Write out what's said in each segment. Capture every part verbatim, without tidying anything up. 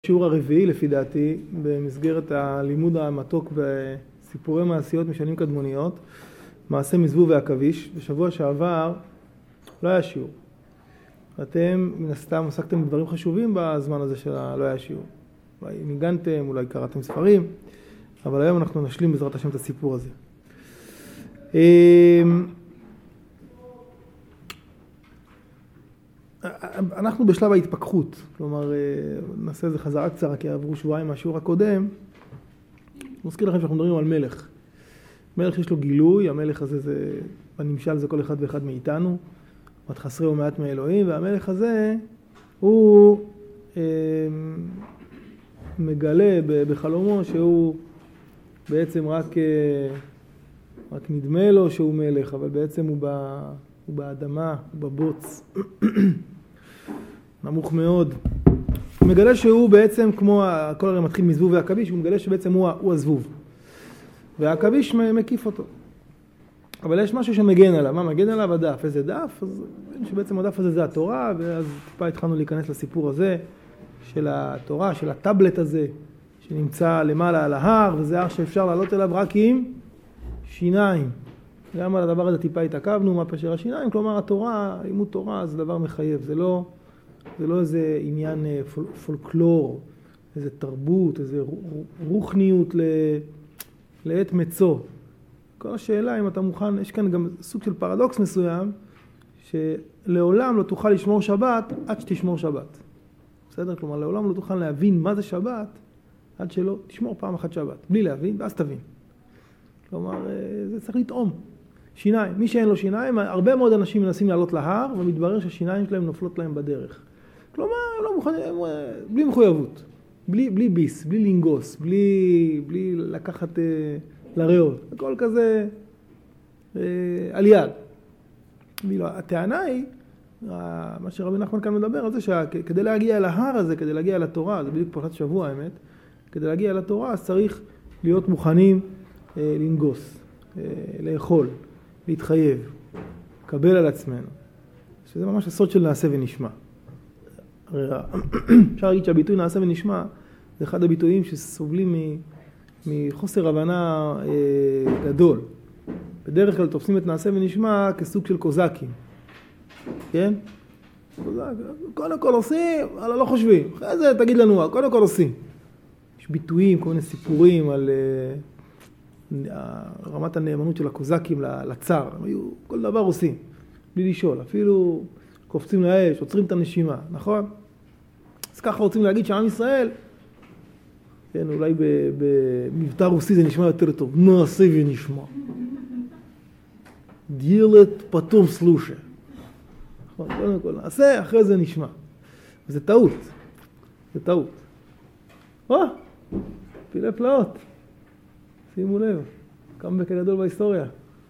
שיעור הרביעי לפי דעתי במסגרת הלימוד המתוק בסיפורי מעשיות משנים קדמוניות, מעשה מזבוב ועכביש. בשבוע שעבר לא היה שיעור. אתם מן הסתם עסקתם בדברים חשובים בזמן הזה שלא היה שיעור. אולי ניגנתם, אולי קראתם ספרים, אבל היום אנחנו נשלים בעזרת השם את הסיפור הזה. אנחנו בשלב ההתפכחות, כלומר נעשה איזה חזרה קצרה כי עברו שבועיים מהשיעור הקודם. מזכיר לכם שאנחנו מדברים על מלך. מלך יש לו גילוי, המלך הזה זה, בנמשל זה כל אחד ואחד מאיתנו, מעט חסרי ומעט מאלוהים, והמלך הזה הוא אה, מגלה בחלומו שהוא בעצם רק, אה, רק נדמה לו שהוא מלך, אבל בעצם הוא, ב, הוא באדמה, הוא בבוץ. נמוך מאוד. הוא מגלה שהוא בעצם כמו, הכל הרי מתחיל מזבוב ועכביש, הוא מגלה שבעצם הוא, הוא הזבוב. והעכביש מקיף אותו. אבל יש משהו שמגן עליו. מה מגן עליו? הדף. איזה דף? אז שבעצם הדף הזה זה התורה, ואז טיפה התחלנו להיכנס לסיפור הזה של התורה, של הטאבלט הזה, שנמצא למעלה על ההר, וזה הר שאפשר לעלות אליו רק עם שיניים. גם על הדבר הזה טיפה התעכבנו, מה פשר השיניים? כלומר, התורה, לימוד תורה זה דבר מחייב. זה לא, זה לא איזה עניין פול, פולקלור, איזה תרבות, איזה רוחניות ל... לעת מצוא. כל השאלה אם אתה מוכן, יש כאן גם סוג של פרדוקס מסוים, שלעולם לא תוכל לשמור שבת עד שתשמור שבת. בסדר? כלומר, לעולם לא תוכל להבין מה זה שבת, עד שלא תשמור פעם אחת שבת. בלי להבין, ואז תבין. כלומר, זה צריך לטעום. שיניים. מי שאין לו שיניים, הרבה מאוד אנשים מנסים לעלות להר, ומתברר שהשיניים שלהם נופלות להם בדרך. כלומר, הם לא מוכנים, הם, בלי מחויבות. בלי, בלי ביס, בלי לינגוס, בלי, בלי לקחת אה, לריאות. הכל כזה אה, על יד. הטענה היא, מה שרבי נחמן כאן מדבר על זה, שכדי להגיע אל ההר הזה, כדי להגיע אל התורה, זה בדיוק פרשת שבוע האמת, כדי להגיע אל התורה, אז צריך להיות מוכנים אה, לינגוס, אה, לאכול, להתחייב, לקבל על עצמנו. שזה ממש הסוד של נעשה ונשמע. אפשר להגיד שהביטוי נעשה ונשמע זה אחד הביטויים שסובלים מחוסר הבנה גדול. בדרך כלל תופסים את נעשה ונשמע כסוג של קוזקים. כן? קודם כל עושים, אבל לא חושבים. אחרי זה תגיד לנו, קודם כל עושים. יש ביטויים, כל מיני סיפורים על רמת הנאמנות של הקוזקים לצר. הם היו, כל דבר עושים, בלי לשאול. אפילו קופצים לאש, עוצרים את הנשימה, נכון? אז ככה רוצים להגיד שעם ישראל, כן, אולי במבטא רוסי זה נשמע יותר טוב, נעשה ונשמע. דילת פתאום סלושה. נכון, קודם כל נעשה, אחרי זה נשמע. וזה טעות, זה טעות. או, פילי פלאות. שימו לב, כמה בגדול בהיסטוריה.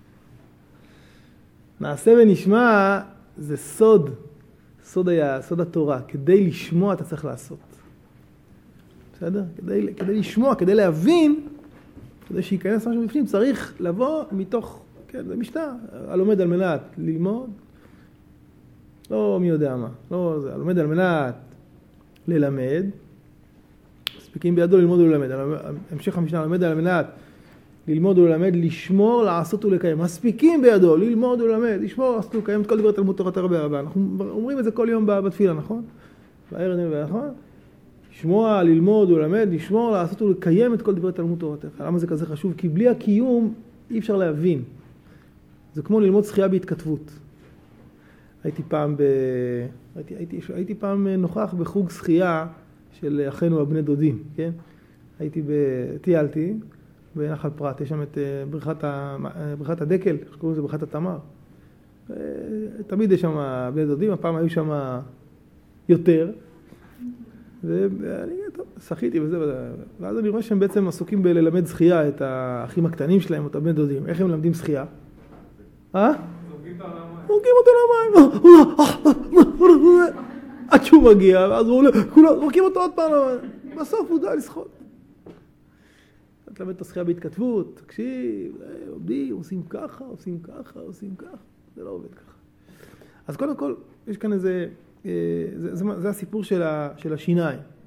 נעשה ונשמע זה סוד, סוד היה, סוד התורה. כדי לשמוע אתה צריך לעשות. בסדר? כדי, כדי לשמוע, כדי להבין, כדי שייכנס משהו בפנים, צריך לבוא מתוך, כן, זה משנה, הלומד על מנת ללמוד, לא מי יודע מה, לא זה, הלומד על מנת ללמד, מספיקים בידו ללמוד וללמד, המשך המשנה, הלומד על מנת ללמוד וללמד, לשמור, לעשות ולקיים. מספיקים בידו, ללמוד וללמד, לשמור, לעשות ולקיים את כל דברי תלמוד תורת הרבה הרבה. אנחנו אומרים את זה כל יום בתפילה, נכון? בערב נראה, נכון? לשמוע, ללמוד וללמד, לשמור, לעשות ולקיים את כל דברי תלמוד תורת הרבה. למה זה כזה חשוב? כי בלי הקיום אי אפשר להבין. זה כמו ללמוד שחייה בהתכתבות. הייתי פעם, ב... הייתי, הייתי, הייתי פעם נוכח בחוג שחייה של אחינו הבני דודים, כן? הייתי בטיילתי, בנחל פרת, יש שם את בריכת, ה... בריכת הדקל, שקוראים לזה בריכת התמר. תמיד יש שם בני דודים, הפעם היו שם יותר. ואני טוב, שחיתי וזה, ואז אני רואה שהם בעצם עסוקים בללמד שחייה את האחים הקטנים שלהם, את הבני דודים. איך הם מלמדים שחייה? אה? זורקים אותו למים. עד שהוא מגיע, ואז הוא עולה, כולם זורקים אותו עוד פעם. בסוף הוא די לשחות. תלמד את השחייה בהתכתבות, תקשיב, עובדים, עושים ככה, עושים ככה, עושים ככה. זה לא עובד ככה. אז קודם כל, יש כאן איזה, זה, זה, זה הסיפור של, ה, של השיניים.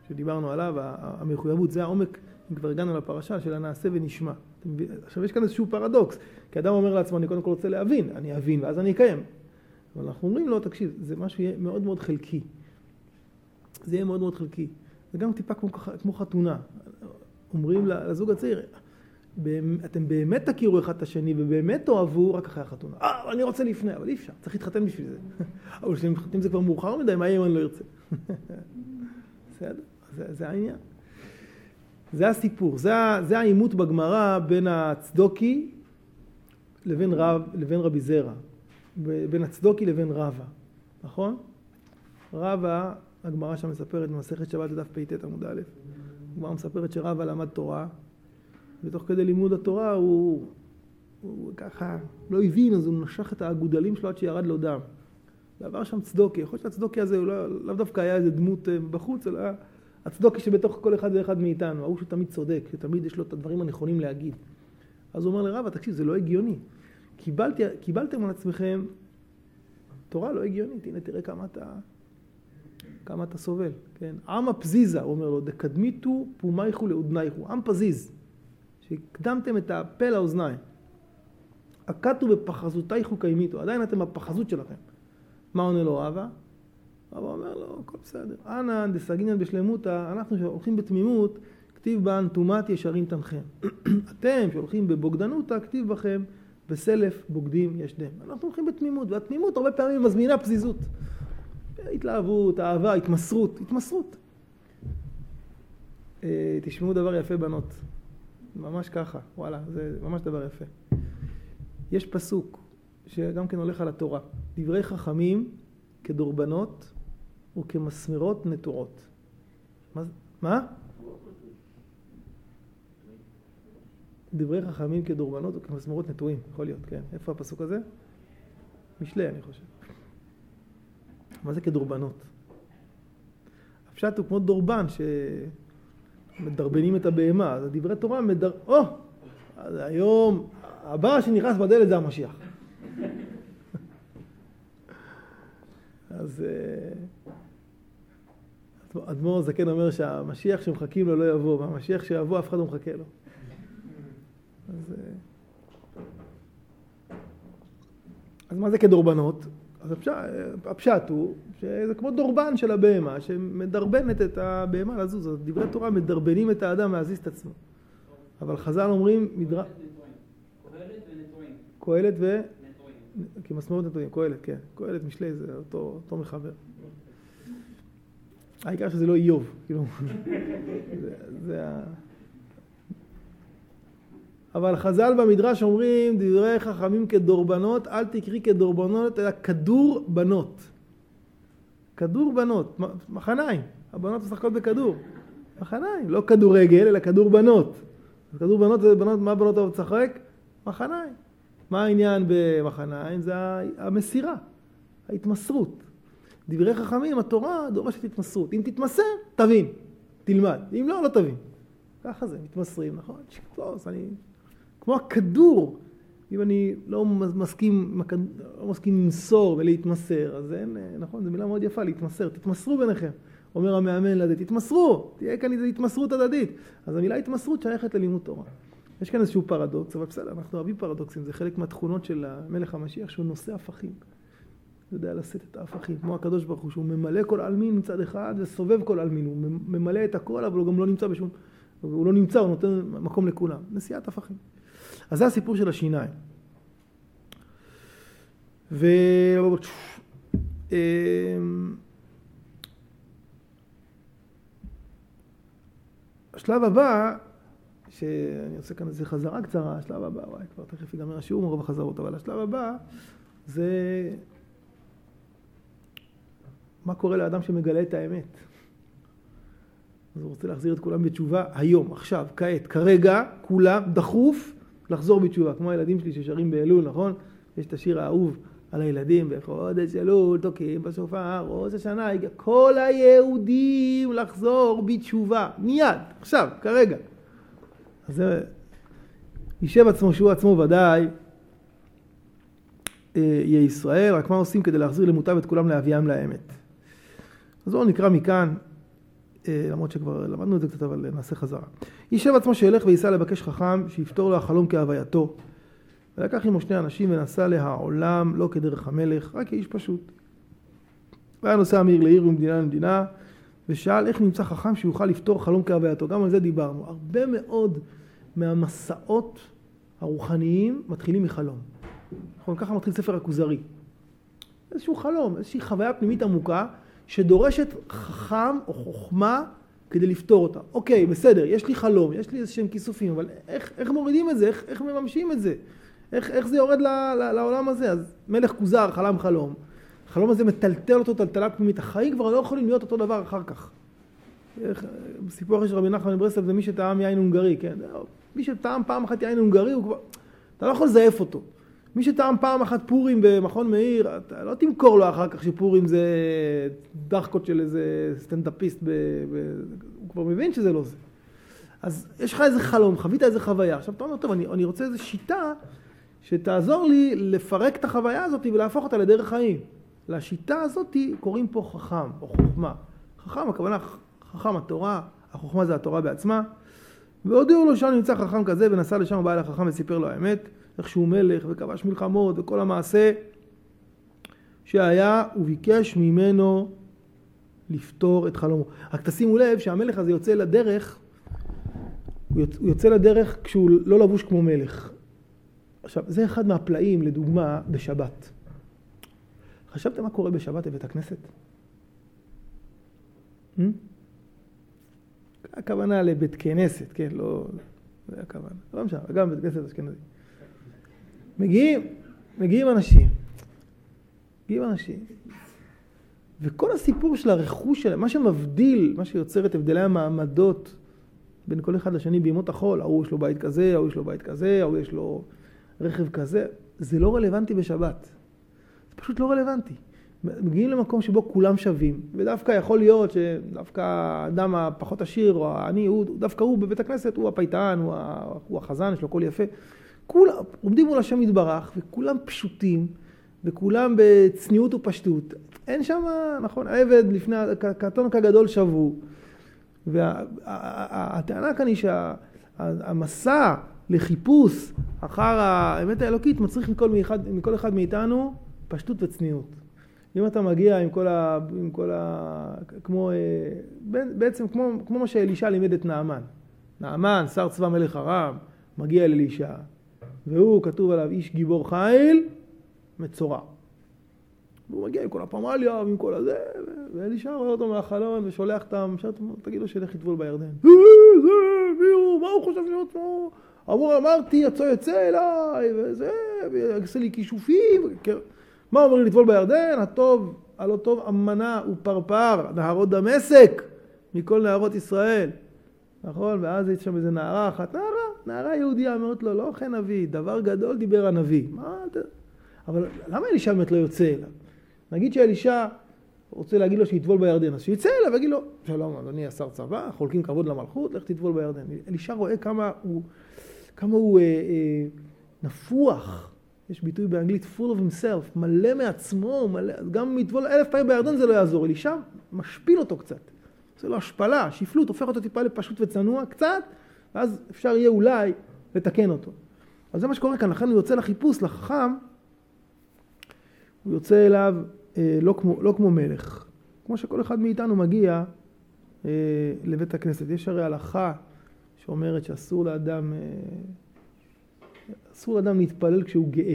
שדיברנו עליו, המחויבות, זה העומק, אם כבר הגענו לפרשה של הנעשה ונשמע. עכשיו יש כאן איזשהו פרדוקס, כי אדם אומר לעצמו, אני קודם כל רוצה להבין, אני אבין ואז אני אקיים. אבל אנחנו אומרים לו, תקשיב, זה משהו יהיה מאוד מאוד חלקי. זה יהיה מאוד מאוד חלקי. זה גם טיפה כמו, כמו חתונה. אומרים לזוג הצעיר, אתם באמת תכירו אחד את השני ובאמת תאהבו רק אחרי החתונה. אה, אני רוצה לפני, אבל אי אפשר, צריך להתחתן בשביל זה. אבל כשאתם מתחתנים זה כבר מאוחר מדי, מה יהיה אם אני לא ארצה? בסדר, זה, זה העניין. זה הסיפור, זה, זה העימות בגמרא בין הצדוקי לבין, רב, לבין רבי זרע. בין הצדוקי לבין רבא, נכון? רבא, הגמרא שם מספרת במסכת שבת דף פ"ט עמוד א', הגמרא מספרת שרבא למד תורה, ותוך כדי לימוד התורה הוא, הוא ככה לא הבין, אז הוא נשך את האגודלים שלו עד שירד לו דם. ועבר שם צדוקי, יכול להיות שהצדוקי הזה הוא לא, לא דווקא היה איזה דמות בחוץ, אלא הצדוקי שבתוך כל אחד ואחד מאיתנו, ההוא שתמיד צודק, שתמיד יש לו את הדברים הנכונים להגיד. אז הוא אומר לרבא, תקשיב, זה לא הגיוני. קיבלתי, קיבלתם על עצמכם תורה לא הגיונית, הנה תראה כמה אתה, כמה אתה סובל, כן? עם הפזיזה, הוא אומר לו, דקדמיתו פומייכו לאודנייכו, עם פזיז, שהקדמתם את הפה לאוזניים, הקטו בפחזותייכו קיימיתו, עדיין אתם בפחזות שלכם. מה עונה לו רבא? רבא אומר לו, הכל בסדר, אנא דסגינן בשלמותה, אנחנו שהולכים בתמימות, כתיב באנטומת ישרים תנחם. אתם שהולכים בבוגדנותה, כתיב בכם, בסלף בוגדים יש דם. אנחנו הולכים בתמימות, והתמימות הרבה פעמים מזמינה פזיזות. התלהבות, אהבה, התמסרות, התמסרות. תשמעו דבר יפה בנות. ממש ככה, וואלה, זה ממש דבר יפה. יש פסוק שגם כן הולך על התורה. דברי חכמים כדורבנות וכמסמרות נטועות. מה? מה? דברי חכמים כדורבנות וכמסמרות נטועים, יכול להיות, כן. איפה הפסוק הזה? משלי, אני חושב. מה זה כדורבנות? הפשט הוא כמו דורבן שמדרבנים את הבהמה, אז דברי תורה מדר... או! אז היום, הבא שנכנס בדלת זה המשיח. אז אדמו"ר זקן אומר שהמשיח שמחכים לו לא יבוא, והמשיח שיבוא אף אחד לא מחכה לו. אז, אז מה זה כדורבנות? אז הפשט, הפשט הוא שזה כמו דורבן של הבהמה שמדרבנת את הבהמה לזוז. אז דברי תורה מדרבנים את האדם להזיז את עצמו. אבל חז"ל אומרים מדרש... קהלת ונטועים. קהלת ו... נטועים. כי מסמרות נטועים, קהלת, כן. קהלת משלי זה אותו, אותו מחבר. העיקר שזה לא איוב, כאילו. זה, זה ה... אבל חז"ל במדרש אומרים, דברי חכמים כדורבנות, אל תקרי כדורבנות, אלא כדור בנות. כדור בנות, מחניים. הבנות משחקות בכדור. מחניים, לא כדורגל, אלא כדור בנות. כדור בנות זה בנות, מה בנות אוהבות לשחק? מחניים. מה העניין במחניים? זה המסירה, ההתמסרות. דברי חכמים, התורה דורשת התמסרות. אם תתמסר, תבין, תלמד. אם לא, לא תבין. ככה זה, מתמסרים, נכון? שקלוס, אני... כמו הכדור, אם אני לא מסכים, לא מסכים למסור ולהתמסר, אז אין, נכון, זו מילה מאוד יפה, להתמסר, תתמסרו ביניכם. אומר המאמן לזה, תתמסרו, תהיה כאן איזו התמסרות הדדית. אז המילה התמסרות שייכת ללימוד תורה. יש כאן איזשהו פרדוקס, אבל בסדר, אנחנו אוהבים פרדוקסים, זה חלק מהתכונות של המלך המשיח, שהוא נושא הפכים. הוא יודע לשאת את ההפכים, כמו הקדוש ברוך הוא, שהוא ממלא כל עלמין מצד אחד וסובב כל עלמין, הוא ממלא את הכל, אבל הוא גם לא נמצא בשום, הוא לא נמצא, הוא נותן מקום לכולם. נשיאת הפכים. אז זה הסיפור של השיניים. ו... השלב הבא, שאני עושה כאן איזו חזרה קצרה, השלב הבא, וואי, כבר תכף ייגמר השיעור מרוב החזרות, אבל השלב הבא זה מה קורה לאדם שמגלה את האמת. אז הוא רוצה להחזיר את כולם בתשובה היום, עכשיו, כעת, כרגע, כולם דחוף לחזור בתשובה, כמו הילדים שלי ששרים באלול, נכון? יש את השיר האהוב על הילדים, בחודש אלול, תוקעים בשופר, ראש השנה, כל היהודים לחזור בתשובה, מיד, עכשיו, כרגע. אז זה יישב עצמו, שהוא עצמו ודאי, יהיה ישראל, רק מה עושים כדי להחזיר למוטב את כולם להביאם לאמת. אז בואו נקרא מכאן למרות שכבר למדנו את זה קצת, אבל נעשה חזרה. יישב עצמו שילך וייסע לבקש חכם, שיפתור לו החלום כהווייתו. ולקח עמו שני אנשים ונסע להעולם, לא כדרך המלך, רק כאיש פשוט. והיה נוסע מעיר לעיר ומדינה למדינה, ושאל איך נמצא חכם שיוכל לפתור חלום כהווייתו. גם על זה דיברנו. הרבה מאוד מהמסעות הרוחניים מתחילים מחלום. נכון, ככה מתחיל ספר הכוזרי. איזשהו חלום, איזושהי חוויה פנימית עמוקה, שדורשת חכם או חוכמה כדי לפתור אותה. אוקיי, בסדר, יש לי חלום, יש לי איזשהם כיסופים, אבל איך, איך מורידים את זה? איך, איך מממשים את זה? איך, איך זה יורד ל, ל, לעולם הזה? אז מלך כוזר חלם חלום. החלום הזה מטלטל אותו טלטלה פנימית. החיים כבר לא יכולים להיות אותו דבר אחר כך. בסיפור של רבי נחמן מברסלב זה מי שטעם יין הונגרי, כן? מי שטעם פעם אחת יין הונגרי, הוא כבר... אתה לא יכול לזייף אותו. מי שטעם פעם אחת פורים במכון מאיר, אתה לא תמכור לו אחר כך שפורים זה דחקות של איזה סטנדאפיסט, ב... ב... הוא כבר מבין שזה לא זה. אז יש לך איזה חלום, חווית איזה חוויה. עכשיו אתה אומר, טוב, אני, אני רוצה איזו שיטה שתעזור לי לפרק את החוויה הזאת ולהפוך אותה לדרך חיים. לשיטה הזאת קוראים פה חכם או חוכמה. חכם, הכוונה חכם התורה, החוכמה זה התורה בעצמה. והודיעו לו שם נמצא חכם כזה, ונסע לשם ובא אל החכם וסיפר לו האמת, איך שהוא מלך וכבש מלחמות וכל המעשה שהיה, וביקש ממנו לפתור את חלומו. רק תשימו לב שהמלך הזה יוצא לדרך, הוא יוצא לדרך כשהוא לא לבוש כמו מלך. עכשיו, זה אחד מהפלאים, לדוגמה, בשבת. חשבתם מה קורה בשבת בבית הכנסת? Hmm? הכוונה לבית כנסת, כן, לא... זה הכוונה. לא משנה, גם בית כנסת אשכנזי. מגיעים, מגיעים אנשים. מגיעים אנשים. וכל הסיפור של הרכוש שלהם, מה שמבדיל, מה שיוצר את הבדלי המעמדות בין כל אחד לשני בימות החול, ההוא יש לו בית כזה, ההוא יש לו בית כזה, ההוא יש לו רכב כזה, זה לא רלוונטי בשבת. זה פשוט לא רלוונטי. מגיעים למקום שבו כולם שווים, ודווקא יכול להיות שדווקא האדם הפחות עשיר, או העני, הוא, דווקא הוא בבית הכנסת, הוא הפייטן, הוא, הוא החזן, יש לו קול יפה. כולם עומדים מול השם יתברך, וכולם פשוטים, וכולם בצניעות ופשטות. אין שם, נכון, העבד לפני, קטון כגדול שבו. והטענה כאן היא שהמסע לחיפוש אחר האמת האלוקית מצריך מכל אחד, מכל אחד מאיתנו פשטות וצניעות. אם אתה מגיע עם כל ה... עם כל ה... כמו... בעצם כמו, כמו מה שאלישע לימד את נעמן. נעמן, שר צבא מלך ארם, מגיע אל אלישע. והוא כתוב עליו איש גיבור חיל, מצורע. והוא מגיע עם כל הפמליה ועם כל הזה, ואלישע רואה אותו מהחלון ושולח אותם, תגיד לו שילך יטבול בירדן. זה, זה, מי הוא? מה הוא חושב להיות פה? אמור, אמרתי, יצא יצא אליי, וזה, ויעשה לי כישופים. מה אומר לי לטבול בירדן? הטוב, הלא טוב, אמנה ופרפר, נהרות דמשק, מכל נהרות ישראל. נכון? ואז יש שם איזה נערה אחת, נערה, נערה יהודיה, אמרת לו, לא כן נביא, דבר גדול דיבר הנביא. מה אתה... אבל למה אלישע באמת לא יוצא אליו? נגיד שאלישע רוצה להגיד לו שיטבול בירדן, אז שיצא אליו ויגיד לו, שלום, אדוני השר צבא, חולקים כבוד למלכות, לך תטבול בירדן. אלישע רואה כמה הוא, כמה הוא אה, אה, נפוח. יש ביטוי באנגלית, full of himself, מלא מעצמו, מלא, גם מטבול אלף פעמים בירדן זה לא יעזור. אלישע משפיל אותו קצת. זה לא השפלה, שפלות, הופך אותו טיפה לפשוט וצנוע קצת, ואז אפשר יהיה אולי לתקן אותו. אז זה מה שקורה כאן, לכן הוא יוצא לחיפוש, לחכם, הוא יוצא אליו אה, לא, כמו, לא כמו מלך. כמו שכל אחד מאיתנו מגיע אה, לבית הכנסת. יש הרי הלכה שאומרת שאסור לאדם, אה, אסור לאדם להתפלל כשהוא גאה.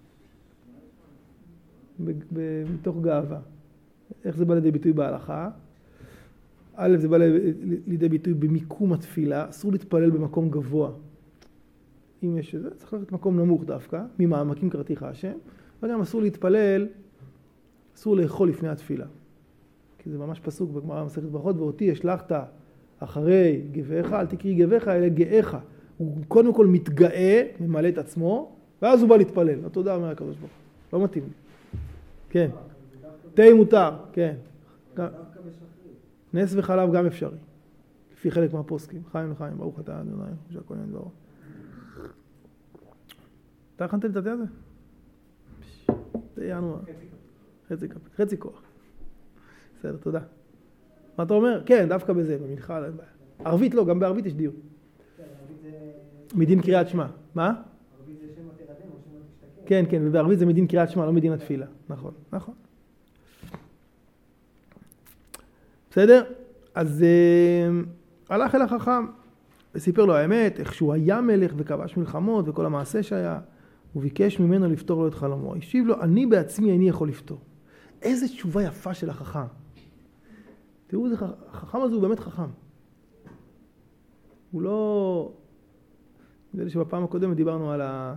מתוך גאווה. איך זה בא לידי ביטוי בהלכה? א', זה בא לידי ביטוי במיקום התפילה. אסור להתפלל במקום גבוה. אם יש את זה, צריך ללכת מקום נמוך דווקא, ממעמקים קראתיך השם. וגם אסור להתפלל, אסור לאכול לפני התפילה. כי זה ממש פסוק בגמרא מסכת ברכות, ואותי השלחת אחרי גאיך, אל תקריא גאיך, אלא גאיך. הוא קודם כל מתגאה, ממלא את עצמו, ואז הוא בא להתפלל. לא תודה, אומר הקדוש ברוך הוא. לא מתאים לי. כן. תה מותר, כן. נס וחלב גם אפשרי. לפי חלק מהפוסקים. חיים לחיים, ברוך אתה אדוני, שהכל נהיה דברו. אתה הכנת לי את התה הזה? זה ינואר. חצי כוח. חצי כוח. בסדר, תודה. מה אתה אומר? כן, דווקא בזה, במנחה. ערבית לא, גם בערבית יש דיון. מדין קריאת שמע. מה? ערבית זה שם התרדם או שם התשתקר? כן, כן, ובערבית זה מדין קריאת שמע, לא מדין התפילה. נכון, נכון. בסדר? אז אה, הלך אל החכם וסיפר לו האמת, איך שהוא היה מלך וכבש מלחמות וכל המעשה שהיה, הוא ביקש ממנו לפתור לו את חלומו. השיב לו, אני בעצמי איני יכול לפתור. איזה תשובה יפה של החכם. תראו, החכם הזה הוא באמת חכם. הוא לא... נראה לי שבפעם הקודמת דיברנו על ה...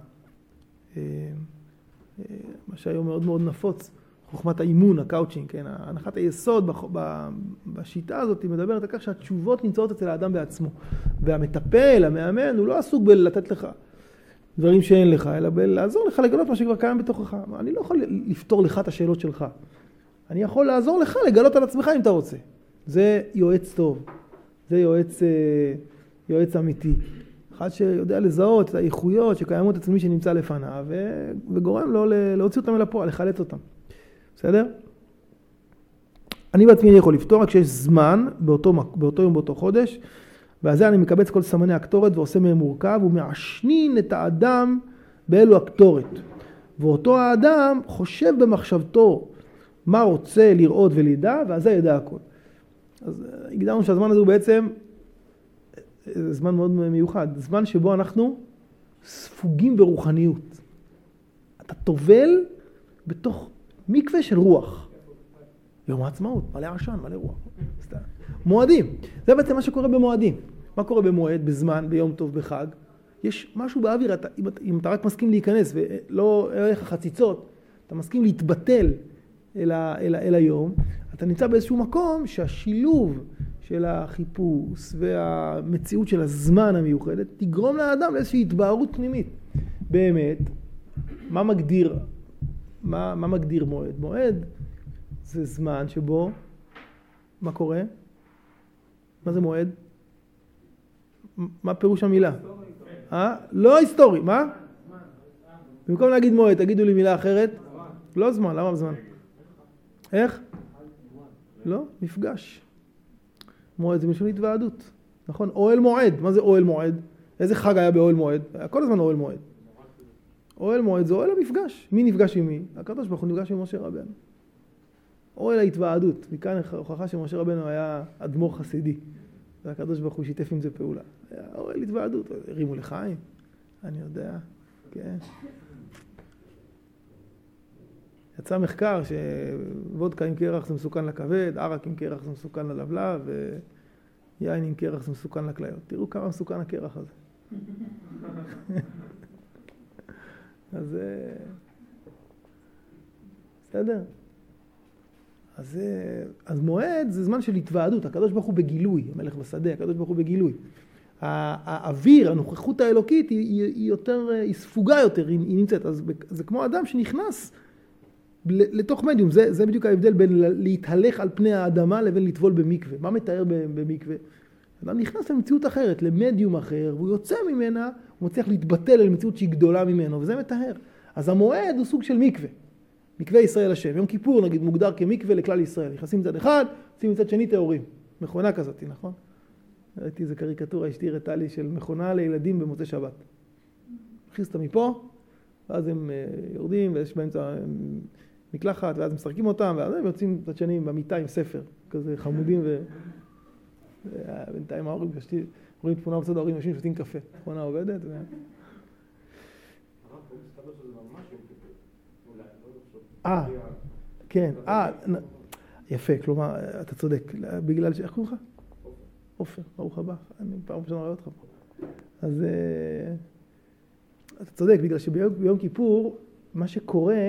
מה שהיום מאוד מאוד נפוץ, חוכמת האימון, הקאוצ'ינג, כן? הנחת היסוד בשיטה הזאת היא מדברת על כך שהתשובות נמצאות אצל האדם בעצמו. והמטפל, המאמן, הוא לא עסוק בלתת לך דברים שאין לך, אלא לעזור לך לגלות מה שכבר קיים בתוכך. אני לא יכול לפתור לך את השאלות שלך. אני יכול לעזור לך לגלות על עצמך אם אתה רוצה. זה יועץ טוב. זה יועץ, יועץ אמיתי. אחד שיודע לזהות את האיכויות שקיימות אצל מי שנמצא לפניו, וגורם לו להוציא אותם אל הפועל, לחלץ אותם. בסדר? אני בעצמי אני יכול לפתור, רק שיש זמן באותו, באותו יום, באותו חודש, ועל זה אני מקבץ כל סמני הקטורת ועושה מהם מורכב, ומעשנין את האדם באלו הקטורת. ואותו האדם חושב במחשבתו מה רוצה לראות ולידע, ועל זה ידע הכל. אז הגדרנו שהזמן הזה הוא בעצם זמן מאוד מיוחד, זמן שבו אנחנו ספוגים ברוחניות. אתה טובל בתוך מקווה של רוח. יום העצמאות, מלא עשן, מלא רוח. מועדים. זה בעצם מה שקורה במועדים. מה קורה במועד, בזמן, ביום טוב, בחג? יש משהו באוויר, אתה, אם, אם אתה רק מסכים להיכנס ולא אליך חציצות, אתה מסכים להתבטל אל, ה, אל, אל היום, אתה נמצא באיזשהו מקום שהשילוב של החיפוש והמציאות של הזמן המיוחדת תגרום לאדם לאיזושהי התבהרות פנימית. באמת, מה מגדיר, מה, מה מגדיר מועד? מועד זה זמן שבו, מה קורה? מה זה מועד? מה פירוש המילה? אה? לא היסטורי, מה? במקום להגיד מועד, תגידו לי מילה אחרת. לא זמן, למה זמן? איך? לא, מפגש. מועד זה מלשון התוועדות. נכון? אוהל מועד. מה זה אוהל מועד? איזה חג היה באוהל מועד? היה כל הזמן אוהל מועד. אוהל מועד זה אוהל המפגש. מי נפגש עם מי? הקדוש ברוך הוא נפגש עם משה רבנו. אוהל ההתוועדות. מכאן הוכחה שמשה רבנו היה אדמו"ר חסידי. והקדוש ברוך הוא שיתף עם זה פעולה. היה אוהל התוועדות. הרימו לחיים. אני יודע. כן. יצא מחקר שוודקה עם קרח זה מסוכן לכבד, ערק עם קרח זה מסוכן ללבלב, ויין עם קרח זה מסוכן לכליות. תראו כמה מסוכן הקרח הזה. אז בסדר. אז, אז מועד זה זמן של התוועדות. הקדוש ברוך הוא בגילוי, המלך בשדה, הקדוש ברוך הוא בגילוי. האוויר, הנוכחות האלוקית היא, היא יותר, היא ספוגה יותר, היא, היא נמצאת. אז זה כמו אדם שנכנס לתוך מדיום. זה, זה בדיוק ההבדל בין להתהלך על פני האדמה לבין לטבול במקווה. מה מתאר במקווה? אדם נכנס למציאות אחרת, למדיום אחר, והוא יוצא ממנה, הוא מצליח להתבטל אל מציאות שהיא גדולה ממנו, וזה מתאר. אז המועד הוא סוג של מקווה. מקווה ישראל השם. יום כיפור נגיד מוגדר כמקווה לכלל ישראל. נכנסים מצד אחד, עושים מצד שני תיאורים. מכונה כזאת, נכון? ראיתי איזה קריקטורה, אשתי הראתה לי של מכונה לילדים במוצאי שבת. מכניס אותם מפה, ואז הם יורדים, ויש באמצע מקלחת, ואז משחקים אותם, ואז הם יוצאים מצד שני במיטה עם ספר, כזה חמודים, ובינתיים ההורים, כשאתי, רואים תמונה בצד ההורים, יושבים שותים קפה. מכונה עובדת, ו... אה, כן, אה, יפה, כלומר, אתה צודק, בגלל ש... איך קוראים לך? עופר, ברוך הבא, אני פעם ראשונה רואה אותך פה. אז אתה צודק, בגלל שביום כיפור, מה שקורה,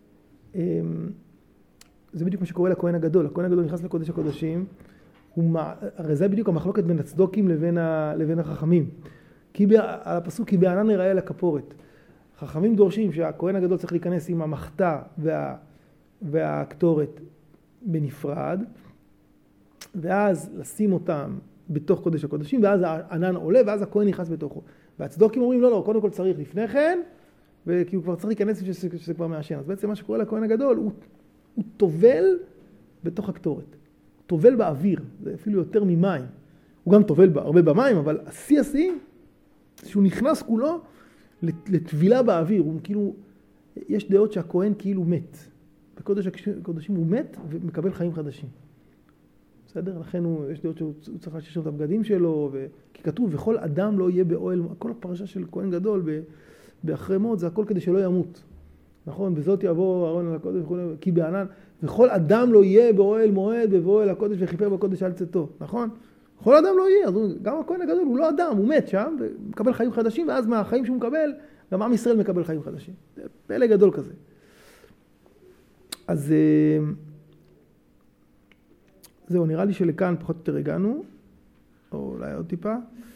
זה בדיוק מה שקורה לכהן הגדול. הכהן הגדול נכנס לקודש הקודשים, הרי זה בדיוק המחלוקת בין הצדוקים לבין החכמים. כי הפסוק, כי בענן יראה לכפורת. חכמים דורשים שהכהן הגדול צריך להיכנס עם המחתה וה, והקטורת בנפרד, ואז לשים אותם בתוך קודש הקודשים, ואז הענן עולה, ואז הכהן נכנס בתוכו. והצדוקים אומרים, לא, לא, קודם כל צריך לפני כן, וכי הוא כבר צריך להיכנס שזה, שזה כבר מעשן. אז בעצם מה שקורה לכהן הגדול, הוא, הוא טובל בתוך הקטורת. הוא טובל באוויר, זה אפילו יותר ממים. הוא גם טובל הרבה במים, אבל השיא השיא, שהוא נכנס כולו לטבילה באוויר, הוא כאילו, יש דעות שהכהן כאילו מת. בקודש הקודשים הוא מת ומקבל חיים חדשים. בסדר? לכן הוא, יש דעות שהוא צריך להשאיר את הבגדים שלו, ו... כי כתוב, וכל אדם לא יהיה באוהל, כל הפרשה של כהן גדול ב... באחרי מות, זה הכל כדי שלא ימות. נכון? בזאת יבוא אהרון על הקודש וכו', כי בענן, וכל אדם לא יהיה באוהל מועד, בבואל הקודש וכיפר בקודש על צאתו. נכון? כל אדם לא יהיה, אז גם הכהן הגדול הוא לא אדם, הוא מת שם, ומקבל חיים חדשים, ואז מהחיים שהוא מקבל, גם עם ישראל מקבל חיים חדשים. זה פלא גדול כזה. אז זהו, נראה לי שלכאן פחות או יותר הגענו, או אולי עוד טיפה.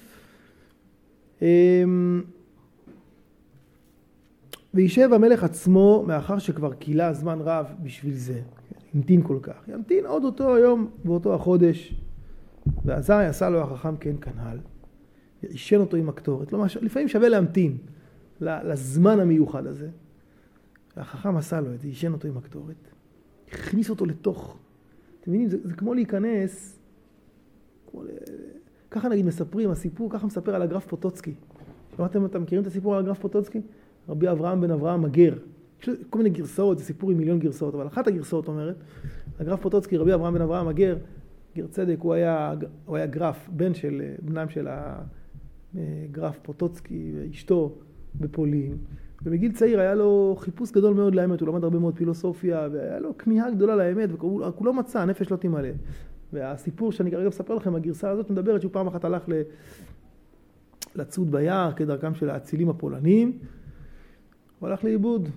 וישב המלך עצמו, מאחר שכבר קילה זמן רב בשביל זה, המתין כל כך, ימתין עוד אותו היום באותו החודש, ואזי עשה לו החכם כן כנהל, וישן אותו עם הקטורת. לא משהו, לפעמים שווה להמתין לזמן המיוחד הזה. והחכם עשה לו את זה, ישן אותו עם הקטורת, הכניס אותו לתוך, אתם מבינים, זה, זה כמו להיכנס, כמו ל... ככה נגיד מספרים, הסיפור, ככה מספר על הגרף פוטוצקי. שמעתם, אתם מכירים את הסיפור על הגרף פוטוצקי? רבי אברהם בן אברהם מגר. יש כל מיני גרסאות, זה סיפור עם מיליון גרסאות, אבל אחת הגרסאות אומרת, הגרף פוטוצקי, רבי אברהם בן אברהם מגר, גר צדק, הוא היה, הוא היה גרף, בן של, בנם של הגרף פוטוצקי ואשתו בפולין. ובגיל צעיר היה לו חיפוש גדול מאוד לאמת, הוא למד הרבה מאוד פילוסופיה, והיה לו כמיהה גדולה לאמת, וכהוא לא מצא, הנפש לא תמלא. והסיפור שאני כרגע מספר לכם, הגרסה הזאת מדברת שהוא פעם אחת הלך לצוד ביער, כדרכם של האצילים הפולנים, הוא הלך לאיבוד,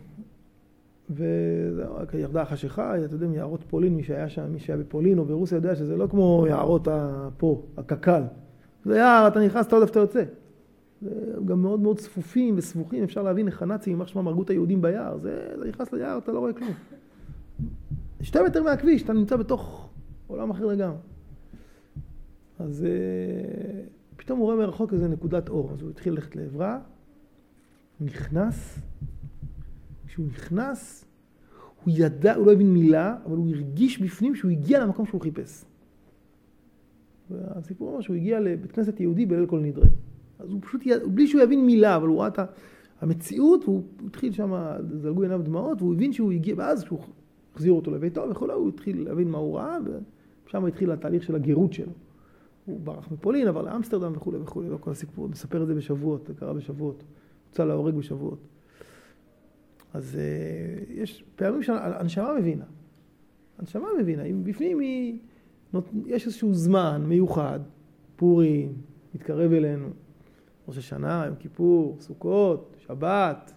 וירדה החשיכה, אתה יודע, מיערות פולין, מי שהיה שם, מי שהיה בפולין או ברוסיה יודע שזה לא כמו יערות פה, הקקל. זה יער, אתה נכנס, אתה עוד אתה יוצא. זה גם מאוד מאוד צפופים וסבוכים, אפשר להבין איך הנאצים, יימח שמם הרגו את היהודים ביער, זה, זה נכנס ליער, אתה לא רואה כלום. שתי מטר מהכביש, אתה נמצא בתוך עולם אחר לגמרי. אז פתאום הוא רואה מרחוק איזה נקודת אור, אז הוא התחיל ללכת לעברה, הוא נכנס, כשהוא נכנס, הוא ידע, הוא לא הבין מילה, אבל הוא הרגיש בפנים שהוא הגיע למקום שהוא חיפש. והסיפור אומר שהוא הגיע לבית כנסת יהודי בליל כל נדרי. אז הוא פשוט, בלי שהוא יבין מילה, אבל הוא ראה את המציאות, והוא התחיל שם, זלגו עיניו דמעות, והוא הבין שהוא הגיע, ואז שהוא החזיר אותו לביתו, וכל הוא התחיל להבין מה הוא ראה, ושם התחיל התהליך של הגירות שלו. הוא ברח מפולין, עבר לאמסטרדם וכו' וכו', לא כל הסיפור, מספר את זה בשבועות, זה קרה בשבועות, הוצא להורג בשבועות. אז יש פעמים שהנשמה מבינה, הנשמה מבינה, אם בפנים היא, יש איזשהו זמן מיוחד, פורים, מתקרב אלינו, ראש השנה, יום כיפור, סוכות, שבת,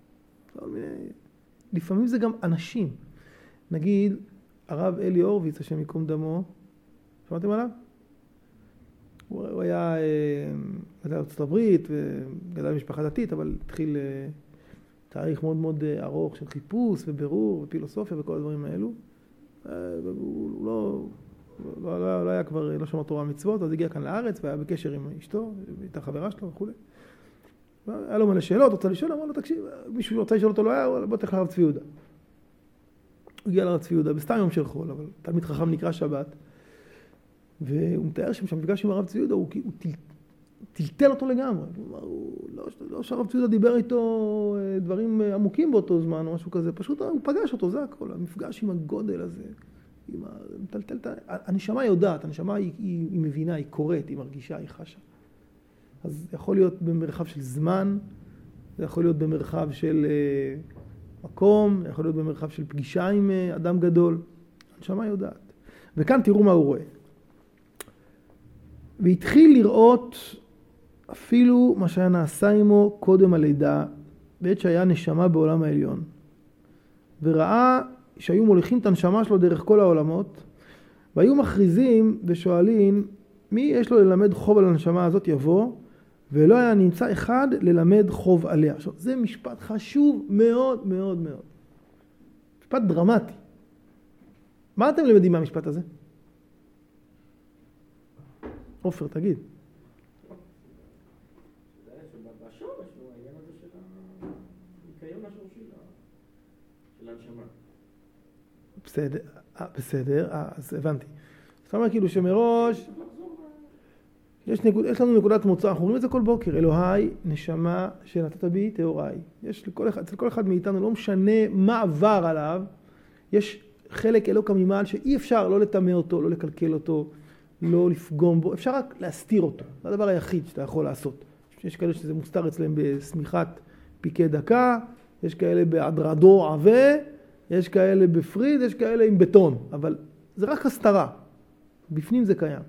לפעמים זה גם אנשים. נגיד, הרב אלי הורוביץ, השם יקום דמו, שמעתם עליו? הוא היה גדל בארצות הברית, גדל במשפחה דתית, אבל התחיל תאריך מאוד מאוד ארוך של חיפוש ובירור ופילוסופיה וכל הדברים האלו. הוא לא... לא, לא, לא היה כבר, לא שמע תורה מצוות, אז הגיע כאן לארץ והיה בקשר עם אשתו, הייתה חברה שלו וכו'. היה לו מלא שאלות, רוצה לשאול, אמר לו, תקשיב, מישהו שרוצה לשאול אותו לא היה, בוא תלך לרב צבי יהודה. הוא הגיע לרב צבי יהודה, בסתם יום של חול, אבל תלמיד חכם נקרא שבת, והוא מתאר שם שהמפגש עם הרב צבי יהודה, הוא, הוא טל, טלטל אותו לגמרי. הוא אמר, הוא, לא, לא שהרב צבי יהודה דיבר איתו דברים עמוקים באותו זמן או משהו כזה, פשוט הוא פגש אותו, זה הכל, המפגש עם הגודל הזה. הנשמה יודעת, הנשמה היא, היא, היא מבינה, היא קוראת, היא מרגישה, היא חשה. אז יכול להיות במרחב של זמן, זה יכול להיות במרחב של uh, מקום, יכול להיות במרחב של פגישה עם uh, אדם גדול. הנשמה יודעת. וכאן תראו מה הוא רואה. והתחיל לראות אפילו מה שהיה נעשה עמו קודם הלידה, בעת שהיה נשמה בעולם העליון. וראה שהיו מוליכים את הנשמה שלו דרך כל העולמות, והיו מכריזים ושואלים, מי יש לו ללמד חוב על הנשמה הזאת יבוא, ולא היה נמצא אחד ללמד חוב עליה. עכשיו, זה משפט חשוב מאוד מאוד מאוד. משפט דרמטי. מה אתם למדים מהמשפט הזה? עופר, תגיד. בסדר, בסדר, אז הבנתי. זאת אומרת כאילו שמראש, יש, נקוד, יש לנו נקודת מוצא, אנחנו רואים את זה כל בוקר, אלוהי, נשמה שנתת בי, תאוריי. יש לכל אחד, אצל כל אחד מאיתנו, לא משנה מה עבר עליו, יש חלק אלוקא ממעל שאי אפשר לא לטמא אותו, לא לקלקל אותו, לא לפגום בו, אפשר רק להסתיר אותו. זה הדבר היחיד שאתה יכול לעשות. יש כאלה שזה מוסתר אצלם בסמיכת פיקי דקה, יש כאלה בהדרדו עווה, יש כאלה בפריד, יש כאלה עם בטון, אבל זה רק הסתרה. בפנים זה קיים.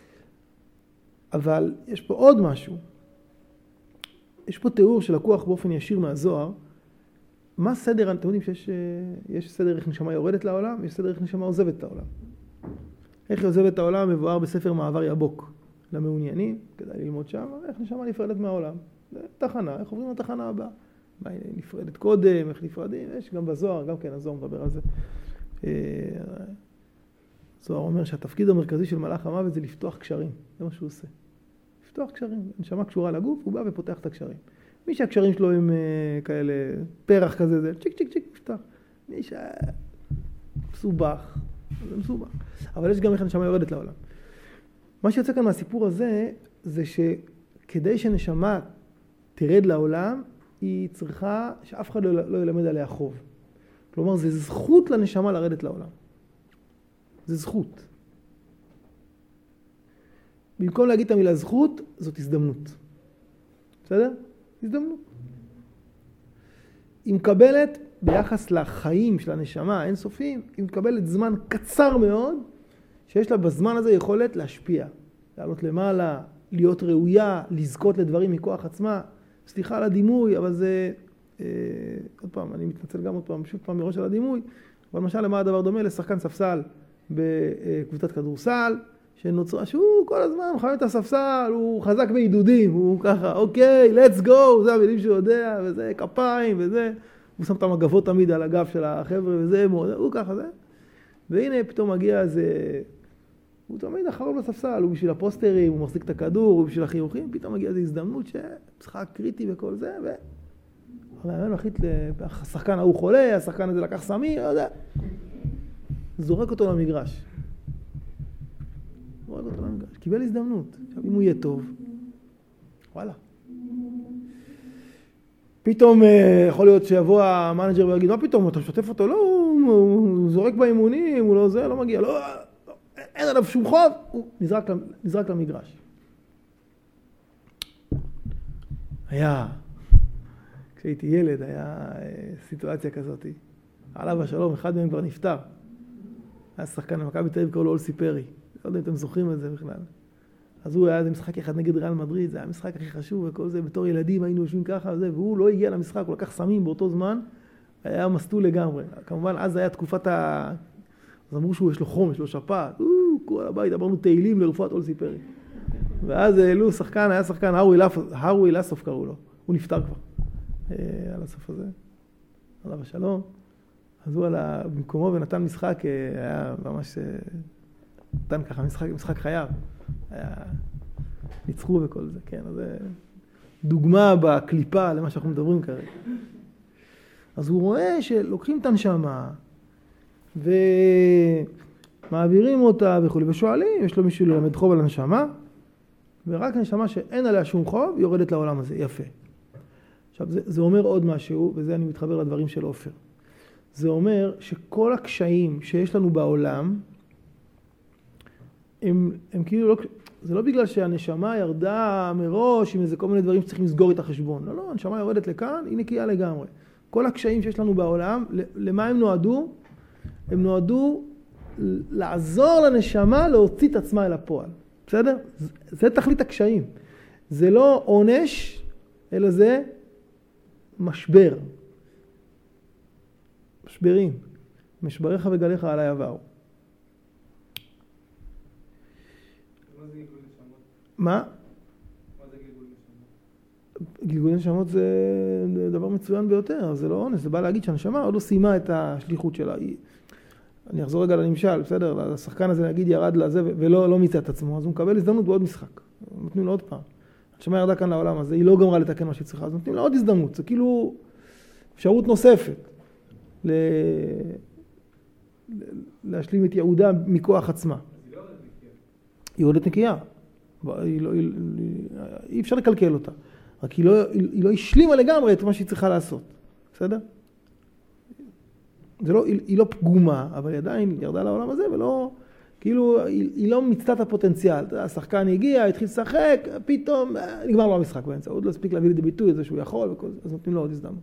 אבל יש פה עוד משהו. יש פה תיאור שלקוח באופן ישיר מהזוהר. מה סדר, אתם יודעים שיש יש סדר איך נשמה יורדת לעולם, יש סדר איך נשמה עוזבת את העולם. איך היא עוזבת את העולם מבואר בספר מעבר יבוק למעוניינים, כדאי ללמוד שם, איך נשמה נפרדת מהעולם. זה תחנה, איך עוברים לתחנה הבאה. מה היא נפרדת קודם, איך נפרדים, יש גם בזוהר, גם כן הזוהר מדבר על זה. זוהר אומר שהתפקיד המרכזי של מלאך המוות זה לפתוח קשרים, זה מה שהוא עושה. לפתוח קשרים, נשמה קשורה לגוף, הוא בא ופותח את הקשרים. מי שהקשרים שלו הם כאלה, פרח כזה, זה צ'יק צ'יק צ'יק, פתח. מי שמסובך, זה מסובך. אבל יש גם איך הנשמה יורדת לעולם. מה שיוצא כאן מהסיפור הזה, זה שכדי שנשמה תרד לעולם, היא צריכה שאף אחד לא, לא ילמד עליה חוב. כלומר, זה זכות לנשמה לרדת לעולם. זה זכות. במקום להגיד את המילה זכות, זאת הזדמנות. בסדר? הזדמנות. היא מקבלת, ביחס לחיים של הנשמה האינסופיים, היא מקבלת זמן קצר מאוד, שיש לה בזמן הזה יכולת להשפיע. לעלות למעלה, להיות ראויה, לזכות לדברים מכוח עצמה. סליחה על הדימוי, אבל זה... אה, עוד פעם, אני מתנצל גם עוד פעם, שוב פעם מראש על הדימוי, אבל למשל למה הדבר דומה לשחקן ספסל בקבוצת כדורסל, שנוצרה, שהוא כל הזמן מחמם את הספסל, הוא חזק בעידודים, הוא ככה, אוקיי, let's go, זה המילים שהוא יודע, וזה כפיים, וזה, הוא שם את המגבות תמיד על הגב של החבר'ה, וזה, הוא ככה, זה. והנה פתאום מגיע איזה, הוא תמיד אחרון בספסל, הוא בשביל הפוסטרים, הוא מחזיק את הכדור, הוא בשביל החיוכים, פתאום מגיע איזו הזדמנות שמשחק קריטי וכל זה, ו... המאמן מחליט, השחקן ההוא חולה, השחקן הזה לקח סמי, לא יודע. זורק אותו למגרש. זורק אותו למגרש. קיבל הזדמנות. עכשיו, אם הוא יהיה טוב, וואלה. פתאום יכול להיות שיבוא המנג'ר ויגיד, מה פתאום, אתה משתף אותו? לא, הוא זורק באימונים, הוא לא זה, לא מגיע. לא, אין עליו שום חוב, הוא נזרק, נזרק למגרש. היה... כשהייתי ילד, היה סיטואציה כזאת. עליו השלום, אחד מהם כבר נפטר. היה שחקן במכבי תל אביב, קראו לו אולסי פרי. לא יודע אם אתם זוכרים את זה בכלל. אז הוא היה איזה משחק אחד נגד ריאל מדריד, זה היה המשחק הכי חשוב וכל זה. בתור ילדים היינו יושבים ככה וזה, והוא לא הגיע למשחק, הוא לקח סמים באותו זמן. היה מסטול לגמרי. כמובן, אז היה תקופת ה... אז אמרו שהוא יש לו חום, יש לו שפעת. כל הבית, אמרנו תהילים לרפואת אולסי פרי. ואז העלו שחקן, היה שחקן, הרווי לסוף קראו לו. הוא נפטר כבר. על הסוף הזה, עליו השלום. אז הוא עלה במקומו ונתן משחק, היה ממש, נתן ככה משחק, משחק חייו. היה, ניצחו וכל זה, כן. אז זה דוגמה בקליפה למה שאנחנו מדברים כרגע. אז הוא רואה שלוקחים את הנשמה, ומעבירים אותה וכו', ושואלים, יש לו מישהו ללמד חוב על הנשמה, ורק הנשמה שאין עליה שום חוב, יורדת לעולם הזה, יפה. עכשיו, זה, זה אומר עוד משהו, וזה אני מתחבר לדברים של עופר. זה אומר שכל הקשיים שיש לנו בעולם, הם, הם כאילו לא, זה לא בגלל שהנשמה ירדה מראש עם איזה כל מיני דברים שצריכים לסגור את החשבון. לא, לא, הנשמה יורדת לכאן, היא נקייה לגמרי. כל הקשיים שיש לנו בעולם, למה הם נועדו? הם נועדו לעזור לנשמה להוציא את עצמה אל הפועל. בסדר? זה, זה תכלית הקשיים. זה לא עונש, אלא זה משבר. משברים. משבריך וגליך עליי עברו. מה זה גלגול נשמות? מה? מה זה גלגול נשמות? גלגול נשמות זה דבר מצוין ביותר, זה לא עונש, זה בא להגיד שהנשמה עוד לא סיימה את השליחות שלה. אני אחזור רגע לנמשל, בסדר? השחקן הזה נגיד ירד לזה ולא לא מיצה את עצמו, אז הוא מקבל הזדמנות בעוד משחק. נותנים לו עוד פעם. הנשמה ירדה כאן לעולם הזה, היא לא גמרה לתקן מה שהיא צריכה, אז נותנים לה עוד הזדמנות, זה כאילו אפשרות נוספת ל... להשלים את יהודה מכוח עצמה. אז היא לא יורדת היא יורדת נקייה. היא לא, היא, אי אפשר לקלקל אותה. רק היא לא, היא, היא לא השלימה לגמרי את מה שהיא צריכה לעשות. בסדר? זה לא, היא, היא לא פגומה, אבל היא עדיין ירדה לעולם הזה, ולא, כאילו, היא, היא לא מיצתה את הפוטנציאל. השחקן הגיע, התחיל לשחק, פתאום, נגמר לו המשחק באמצע. עוד לא הספיק להביא לידי ביטוי את זה שהוא יכול, וכל, אז נותנים לו עוד הזדמנות.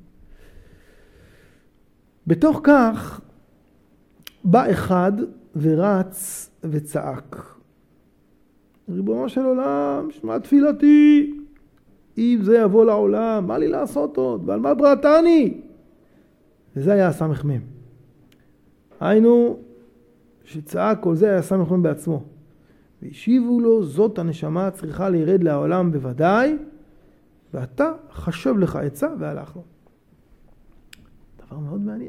בתוך כך, בא אחד ורץ וצעק. ריבונו של עולם, שמע תפילתי, אם זה יבוא לעולם, מה לי לעשות עוד? ועל מה בראתני? וזה היה הסמך מם. היינו, שצעק כל זה היה הסמך מם בעצמו. והשיבו לו, זאת הנשמה צריכה לירד לעולם בוודאי, ואתה חשב לך עצה והלך לו. דבר מאוד מעניין.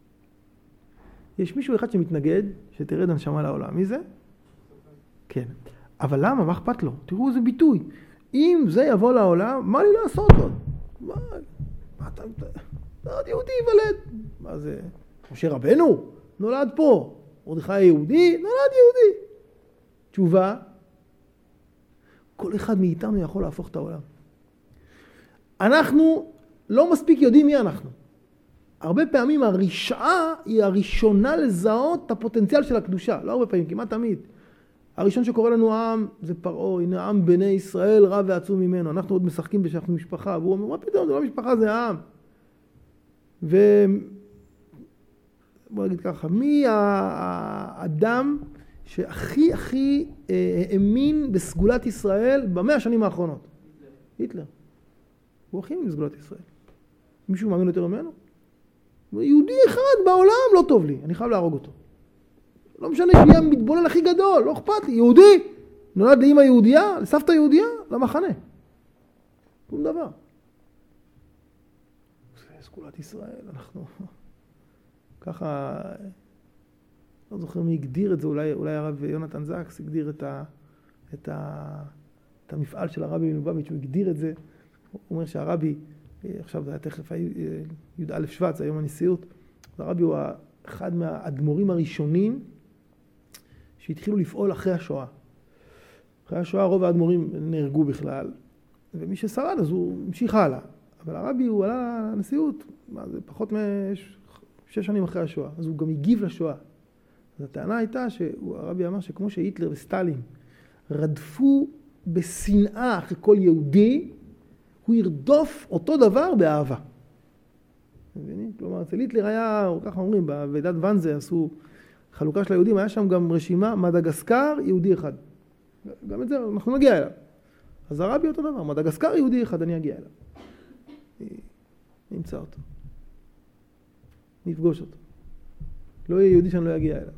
יש מישהו אחד שמתנגד שתרד הנשמה לעולם. מי זה? כן. אבל למה? מה אכפת לו? תראו איזה ביטוי. אם זה יבוא לעולם, מה לי לעשות עוד? מה? מה אתה... נולד יהודי ייוולד. מה זה? משה רבנו? נולד פה. מרדכי יהודי? נולד יהודי. תשובה, כל אחד מאיתנו יכול להפוך את העולם. אנחנו לא מספיק יודעים מי אנחנו. הרבה פעמים הרשעה היא הראשונה לזהות את הפוטנציאל של הקדושה. לא הרבה פעמים, כמעט תמיד. הראשון שקורא לנו העם זה פרעה, הנה העם בני ישראל רב ועצום ממנו. אנחנו עוד משחקים בשאנחנו משפחה, והוא אומר, מה פתאום, זה לא משפחה, זה העם. ו... בוא נגיד ככה, מי האדם שהכי הכי האמין בסגולת ישראל במאה השנים האחרונות? היטלר. הוא הכי האמין בסגולת ישראל. מישהו מאמין יותר ממנו? יהודי אחד בעולם לא טוב לי, אני חייב להרוג אותו. לא משנה שיהיה המתבולל הכי גדול, לא אכפת לי. יהודי, נולד לאמא יהודייה, לסבתא יהודייה, למחנה. שום דבר. זה סגולת ישראל, אנחנו... ככה... לא זוכר מי הגדיר את זה, אולי, אולי הרב יונתן זקס הגדיר את, ה, את, ה, את המפעל של הרבי מלובביץ', הוא הגדיר את זה. הוא אומר שהרבי, עכשיו זה היה תכף י"א שבט, זה היום הנשיאות, הרבי הוא אחד מהאדמו"רים הראשונים שהתחילו לפעול אחרי השואה. אחרי השואה רוב האדמו"רים נהרגו בכלל, ומי ששרד אז הוא המשיך הלאה. אבל הרבי הוא עלה לנשיאות, זה פחות משש שנים אחרי השואה, אז הוא גם הגיב לשואה. אז הטענה הייתה שהרבי אמר שכמו שהיטלר וסטלין רדפו בשנאה אחרי כל יהודי, הוא ירדוף אותו דבר באהבה. מבינים? כלומר, אצל היטלר היה, ככה אומרים, בוועידת ואנזה עשו חלוקה של היהודים, היה שם גם רשימה, מדגסקר, יהודי אחד. גם את זה, אנחנו נגיע אליו. אז הרבי אותו דבר, מדגסקר, יהודי אחד, אני אגיע אליו. נמצא אותו. נפגוש אותו. לא יהיה יהודי שאני לא אגיע אליו.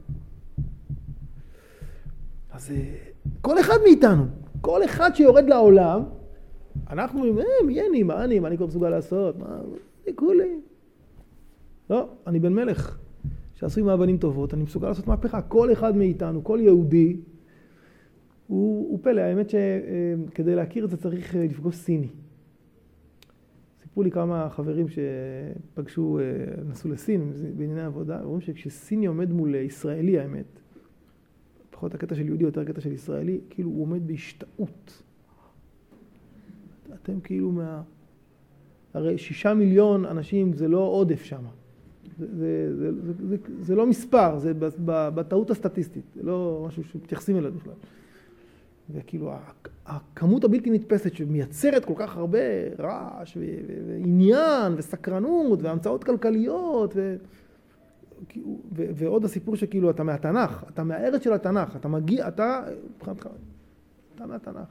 אז כל אחד מאיתנו, כל אחד שיורד לעולם, אנחנו אומרים, אה, מי אני, מה אני, מה אני כבר מסוגל לעשות? מה, זה כולי. לא, אני בן מלך, שעשוי מאבנים טובות, אני מסוגל לעשות מהפכה. כל אחד מאיתנו, כל יהודי, הוא, הוא פלא. האמת שכדי להכיר את זה צריך לפגוש סיני. סיפרו לי כמה חברים שפגשו, נסעו לסין בענייני עבודה, אומרים שכשסיני עומד מול ישראלי, האמת, פחות הקטע של יהודי, יותר הקטע של ישראלי, כאילו הוא עומד בהשתאות. אתם כאילו מה... הרי שישה מיליון אנשים זה לא עודף שם. זה, זה, זה, זה, זה, זה לא מספר, זה בטעות הסטטיסטית. זה לא משהו שמתייחסים אליו בכלל. וכאילו, הכמות הבלתי נתפסת שמייצרת כל כך הרבה רעש ועניין וסקרנות והמצאות כלכליות ו... ו... ועוד הסיפור שכאילו אתה מהתנ"ך, אתה מהארץ של התנ"ך, אתה מגיע, אתה... אתה מהתנ"ך.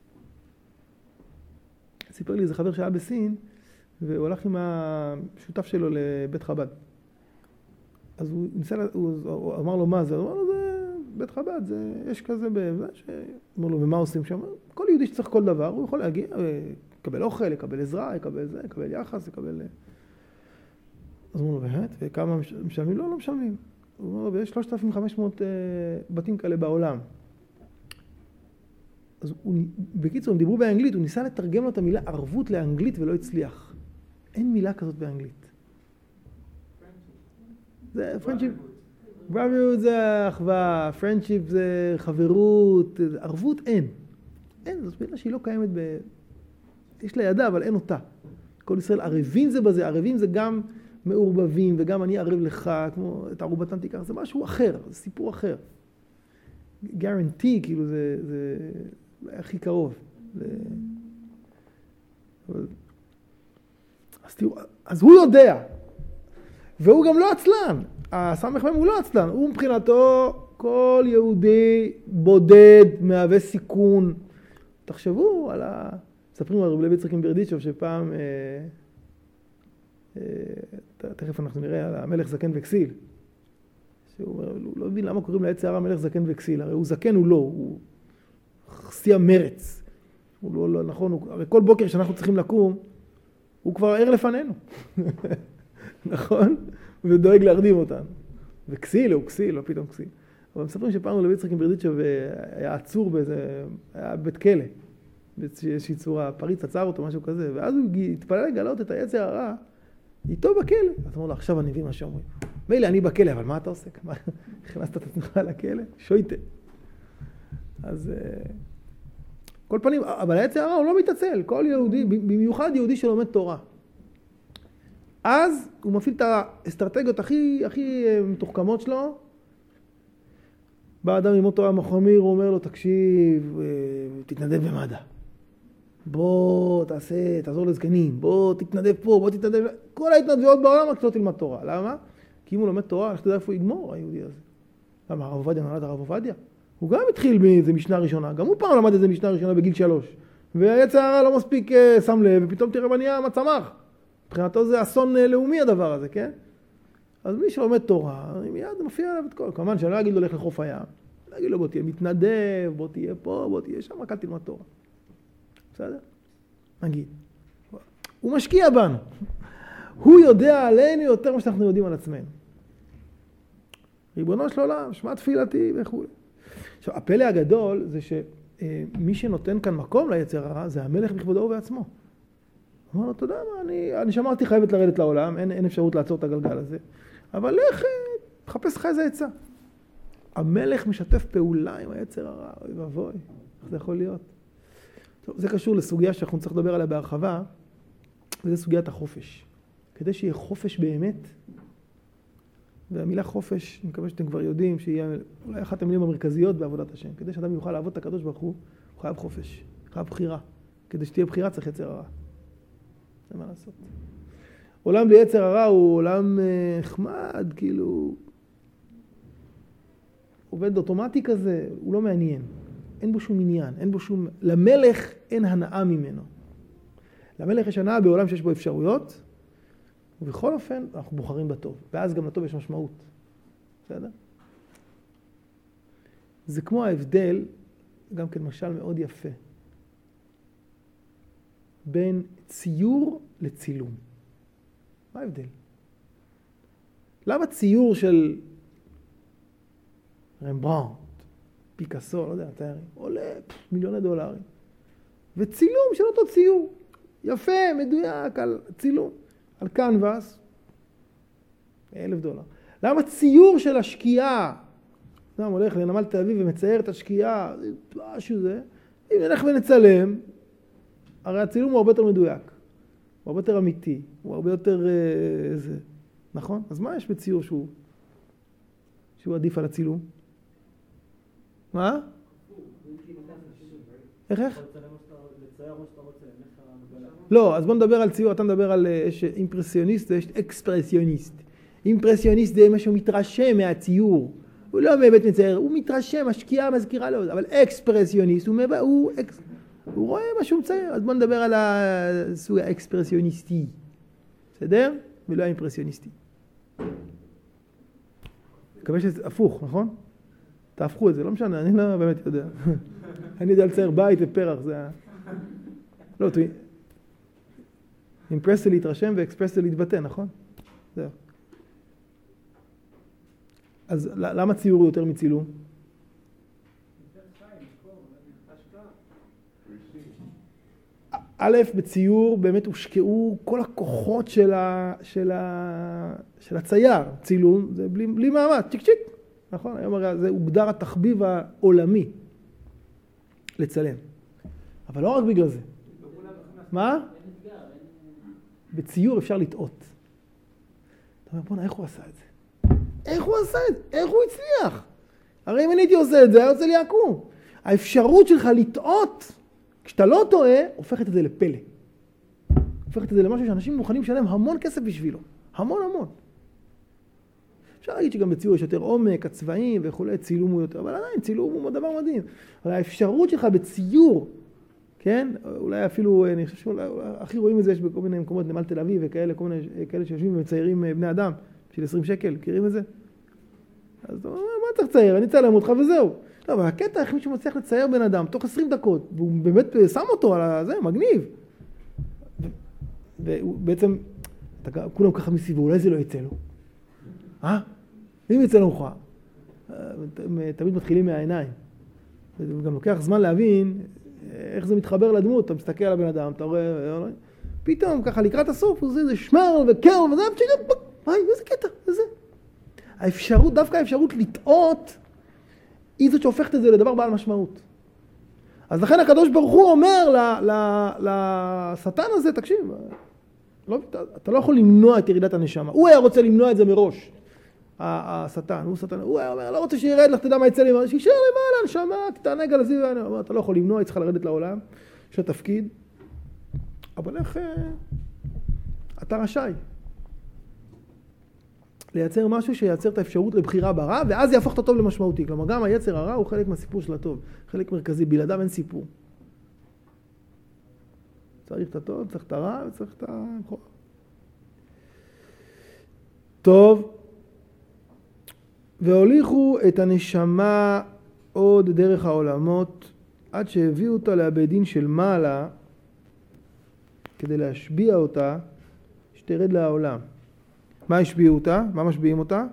סיפר לי איזה חבר שהיה בסין, והוא הלך עם השותף שלו לבית חב"ד. אז הוא ניסה, הוא אמר לו מה זה? הוא אמר לו, זה בית חב"ד, זה, יש כזה, בזה, ש... אמר לו, ומה עושים שם? כל יהודי שצריך כל דבר, הוא יכול להגיע, לקבל אוכל, לקבל עזרה, לקבל זה, לקבל יחס, לקבל... אז הוא אמר לו, באמת? וכמה משלמים? לא, לא משלמים. הוא אמר לו, ויש שלושת אלפים וחמש מאות בתים כאלה בעולם. אז הוא, בקיצור, הם דיברו באנגלית, הוא ניסה לתרגם לו את המילה ערבות לאנגלית ולא הצליח. אין מילה כזאת באנגלית. זה פרנצ'י... ברבריות זה אחווה, פרנדשיפ זה חברות, ערבות אין. אין, זאת מילה שהיא לא קיימת ב... יש לה ידה, אבל אין אותה. כל ישראל ערבים זה בזה, ערבים זה גם מעורבבים, וגם אני ערב לך, כמו את ערובתם תיקח, זה משהו אחר, זה סיפור אחר. גרנטי, כאילו זה, זה הכי קרוב. זה... אבל... אז תראו, אז הוא יודע, והוא גם לא עצלן. הסמך מהם הוא לא עצלן, הוא מבחינתו כל יהודי בודד מהווה סיכון. תחשבו על ה... מספרים על רבי לוי יצחק מברדיצ'וב שפעם, אה, אה, תכף אנחנו נראה על המלך זקן וכסיל, שהוא אומר, הוא לא מבין למה קוראים ליצר הרע מלך זקן וכסיל, הרי הוא זקן הוא לא, הוא שיא המרץ, הוא לא, לא נכון, הוא, הרי כל בוקר שאנחנו צריכים לקום, הוא כבר ער לפנינו, נכון? ודואג להרדים אותנו, וכסיל הוא כסיל, לא פתאום כסיל. אבל מספרים שפעם רבי יצחק מברדיצ'וב היה עצור באיזה, היה בית כלא, באיזושהי צורה, פריץ עצר אותו, משהו כזה, ואז הוא התפלל לגלות את היצר הרע איתו בכלא. אתה אומר לו, עכשיו אני מבין מה שאומרים. מילא, אני בכלא, אבל מה אתה עושה? מה, הכנסת את עצמך לכלא? שויטה. אז, כל פנים, אבל היצר הרע הוא לא מתעצל. כל יהודי, במיוחד יהודי שלומד תורה. אז הוא מפעיל את האסטרטגיות הכי, הכי מתוחכמות שלו. בא אדם ללמוד תורה מחמיר, הוא אומר לו, תקשיב, תתנדב במד"א. בוא תעשה, תעזור לזקנים, בוא תתנדב פה, בוא תתנדב... כל ההתנדבויות בעולם רק לא תלמד תורה. למה? כי אם הוא לומד תורה, איך אתה יודע איפה הוא יגמור, היהודי הזה? למה? הרב עובדיה נולד הרב עובדיה? הוא גם התחיל מאיזה משנה ראשונה, גם הוא פעם למד איזה משנה ראשונה בגיל שלוש. והיצר הרע לא מספיק שם לב, ופתאום תראה בנייה מה צמח. מבחינתו זה אסון לאומי הדבר הזה, כן? אז מי שלומד תורה, מיד זה מופיע עליו את כל. כמובן שאני לא אגיד לו לך לחוף הים. אני אגיד לו בוא תהיה מתנדב, בוא תהיה פה, בוא תהיה שם, רק אל תלמד תורה. בסדר? נגיד. הוא משקיע בנו. הוא יודע עלינו יותר ממה שאנחנו יודעים על עצמנו. ריבונו של עולם, שמע תפילתי וכו'. עכשיו, הפלא הגדול זה שמי שנותן כאן מקום ליצר הרע, זה המלך בכבודו ובעצמו. הוא אומר לו, אתה יודע מה, אני, אני שמרתי חייבת לרדת לעולם, אין, אין אפשרות לעצור את הגלגל הזה. אבל לך, תחפש לך איזה עצה. המלך משתף פעולה עם היצר הרע, אוי ואבוי, איך זה יכול להיות? טוב, זה קשור לסוגיה שאנחנו צריך לדבר עליה בהרחבה, וזה סוגיית החופש. כדי שיהיה חופש באמת, והמילה חופש, אני מקווה שאתם כבר יודעים, שיהיה אולי אחת המילים המרכזיות בעבודת השם. כדי שאדם יוכל לעבוד את הקדוש ברוך הוא, הוא חייב חופש, חייב בחירה. כדי שתהיה בחירה צריך יצר הרע. זה מה לעשות. עולם בלי יצר הרע הוא עולם נחמד, כאילו, עובד אוטומטי כזה, הוא לא מעניין. אין בו שום עניין, אין בו שום... למלך אין הנאה ממנו. למלך יש הנאה בעולם שיש בו אפשרויות, ובכל אופן אנחנו בוחרים בטוב. ואז גם לטוב יש משמעות. בסדר? זה כמו ההבדל, גם כן משל מאוד יפה, בין ציור לצילום. מה ההבדל? למה ציור של רמברנט, פיקאסו, לא יודע, תארים, עולה מיליוני דולרים. וצילום של אותו ציור. יפה, מדויק, על צילום. על קנבס, אלף דולר. למה ציור של השקיעה, אדם הולך לנמל תל אביב ומצייר את השקיעה, משהו זה, אם נלך ונצלם, הרי הצילום הוא הרבה יותר מדויק. הוא הרבה יותר אמיתי, הוא הרבה יותר... אה, זה. נכון? אז מה יש בציור שהוא, שהוא עדיף על הצילום? מה? איך איך? לא, אז בוא נדבר על ציור, אתה מדבר על יש אימפרסיוניסט ויש אקספרסיוניסט. אימפרסיוניסט זה משהו מתרשם מהציור. הוא לא באמת מצייר, הוא מתרשם, השקיעה מזכירה לו, אבל אקספרסיוניסט, הוא, מבא, הוא, אקס, הוא רואה מה שהוא מצייר. אז בוא נדבר על הסוג האקספרסיוניסטי. בסדר? ולא האימפרסיוניסטי. מקווה שזה הפוך, נכון? תהפכו את זה, לא משנה, אני לא באמת יודע. אני יודע לצייר בית ופרח, זה ה... לא, תראי. אימפרסיה להתרשם ואקספרסיה להתבטא, נכון? זהו. אז למה ציור הוא יותר מצילום? א', בציור באמת הושקעו כל הכוחות של, ה, של, ה, של הצייר. צילום זה בלי, בלי מאמץ, צ'יק צ'יק. נכון? היום הרי זה הוגדר התחביב העולמי לצלם. אבל לא רק בגלל זה. מה? בציור אפשר לטעות. אתה אומר, בוא'נה, איך הוא עשה את זה? איך הוא עשה את זה? איך הוא הצליח? הרי אם אני הייתי עושה את זה, היה יוצא לי עקום. האפשרות שלך לטעות, כשאתה לא טועה, הופכת את זה לפלא. הופכת את זה למשהו שאנשים מוכנים לשלם המון כסף בשבילו. המון המון. אפשר להגיד שגם בציור יש יותר עומק, הצבעים וכו', צילום הוא יותר, אבל עדיין צילום הוא דבר מדהים. אבל האפשרות שלך בציור, כן? אולי אפילו, אני חושב שהכי רואים את זה, יש בכל מיני מקומות, נמל תל אביב וכאלה, כל מיני כאלה שיושבים ומציירים בני אדם, בשביל עשרים שקל, מכירים את זה? אז אתה אומר, מה צריך לצייר? אני אצלם אותך וזהו. לא, אבל הקטע איך מישהו מצליח לצייר בן אדם תוך עשרים דקות, והוא באמת שם אותו על זה, מגניב. ובעצם, כולם ככה מסביבו, אולי זה לא יצא לו. אה? אם יצא לו מוכרע. תמיד מתחילים מהעיניים. וגם לוקח זמן להבין איך זה מתחבר לדמות. אתה מסתכל על הבן אדם, אתה רואה, פתאום ככה לקראת הסוף, הוא זה שמר וקר וזה, וואי, איזה קטע, איזה. האפשרות, דווקא האפשרות לטעות, היא זאת שהופכת את זה לדבר בעל משמעות. אז לכן הקדוש ברוך הוא אומר לשטן הזה, תקשיב, לא, אתה לא יכול למנוע את ירידת הנשמה. הוא היה רוצה למנוע את זה מראש. השטן, הוא שטן, הוא היה אומר, לא רוצה שירד לך, תדע מה יצא לי, שישאר למעלה, נשמה, תתענג על הזיו, אתה לא יכול למנוע, היא צריכה לרדת לעולם, יש לה תפקיד, אבל איך, אתה רשאי לייצר משהו שייצר את האפשרות לבחירה ברע, ואז יהפוך את הטוב למשמעותי. כלומר, גם היצר הרע הוא חלק מהסיפור של הטוב, חלק מרכזי, בלעדיו אין סיפור. צריך את הטוב, צריך את הרע, וצריך את ה... טוב. והוליכו את הנשמה עוד דרך העולמות, עד שהביאו אותה לאבד דין של מעלה, כדי להשביע אותה, שתרד לעולם. מה השביעו אותה? מה משביעים אותה?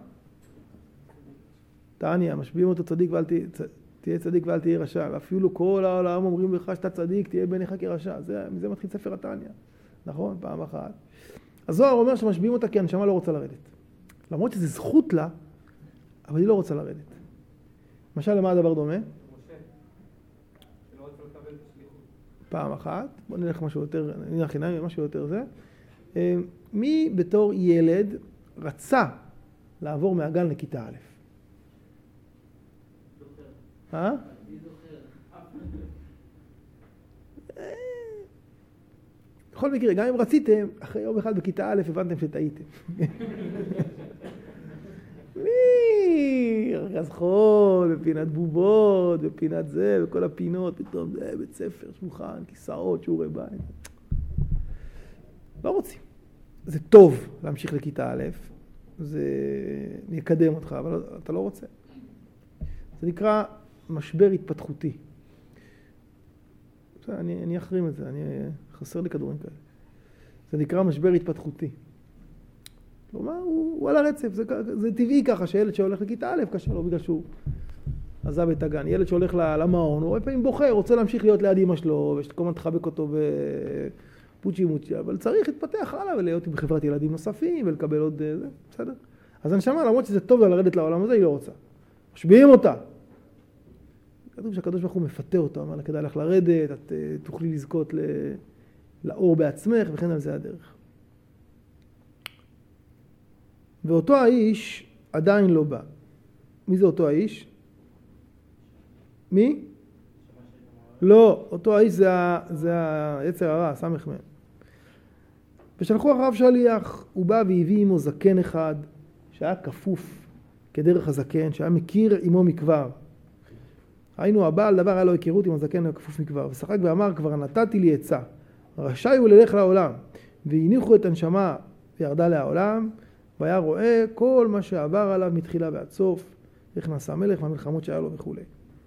תעניה, משביעים אותה צדיק ואל תהיה, תהיה צדיק ואל תהיה רשע. ואפילו כל העולם אומרים לך שאתה צדיק, תהיה בעיניך כרשע. זה, מזה מתחיל ספר התעניה. נכון? פעם אחת. הזוהר אומר שמשביעים אותה כי הנשמה לא רוצה לרדת. למרות שזה זכות לה, אבל היא לא רוצה לרדת. למשל, למה הדבר דומה? משה, שלא רוצה לקבל את השליחות. פעם אחת. בוא נלך משהו יותר, נלך חינמי, משהו יותר זה. מי בתור ילד רצה לעבור מהגן לכיתה א'? זוכר. אה? אני זוכר. בכל מקרה, גם אם רציתם, אחרי יום אחד בכיתה א' הבנתם שטעיתם. מי? ארגז חול, בפינת בובות, בפינת זה, בכל הפינות, פתאום זה, בית ספר, שולחן, כיסאות, שיעורי בית. לא רוצים. זה טוב להמשיך לכיתה א', זה יקדם אותך, אבל אתה לא רוצה. זה נקרא משבר התפתחותי. אני, אני אחרים את זה, אני, חסר לי כדורים כאלה. זה נקרא משבר התפתחותי. כלומר, הוא, הוא על הרצף, זה, זה טבעי ככה שילד שהולך לכיתה א' קשה לו בגלל שהוא עזב את הגן. ילד שהולך למעון, הוא הרבה פעמים בוחר, רוצה להמשיך להיות ליד אמא שלו, ושכל הזמן תחבק אותו בפוצ'י מוצ'י, אבל צריך להתפתח הלאה ולהיות עם חברת ילדים נוספים ולקבל עוד זה, בסדר? אז הנשמה, למרות שזה טוב לה לרדת לעולם הזה, היא לא רוצה. משביעים אותה. כתוב שהקדוש ברוך הוא מפתה אותה, אומר לה, כדאי לך לרדת, את תוכלי לזכות לאור בעצמך, וכן על זה הדרך. ואותו האיש עדיין לא בא. מי זה אותו האיש? מי? לא, אותו האיש זה, זה היצר הרע, סמך מהם. ושלחו אחריו שליח, הוא בא והביא עמו זקן אחד, שהיה כפוף כדרך הזקן, שהיה מכיר עמו מכבר. היינו הבעל דבר, היה לו היכרות עם הזקן הכפוף מכבר, ושחק ואמר, כבר נתתי לי עצה, רשאי הוא ללך לעולם, והניחו את הנשמה וירדה לעולם, והיה רואה כל מה שעבר עליו מתחילה ועד סוף, איך נעשה מלך והמלחמות שהיה לו וכו'.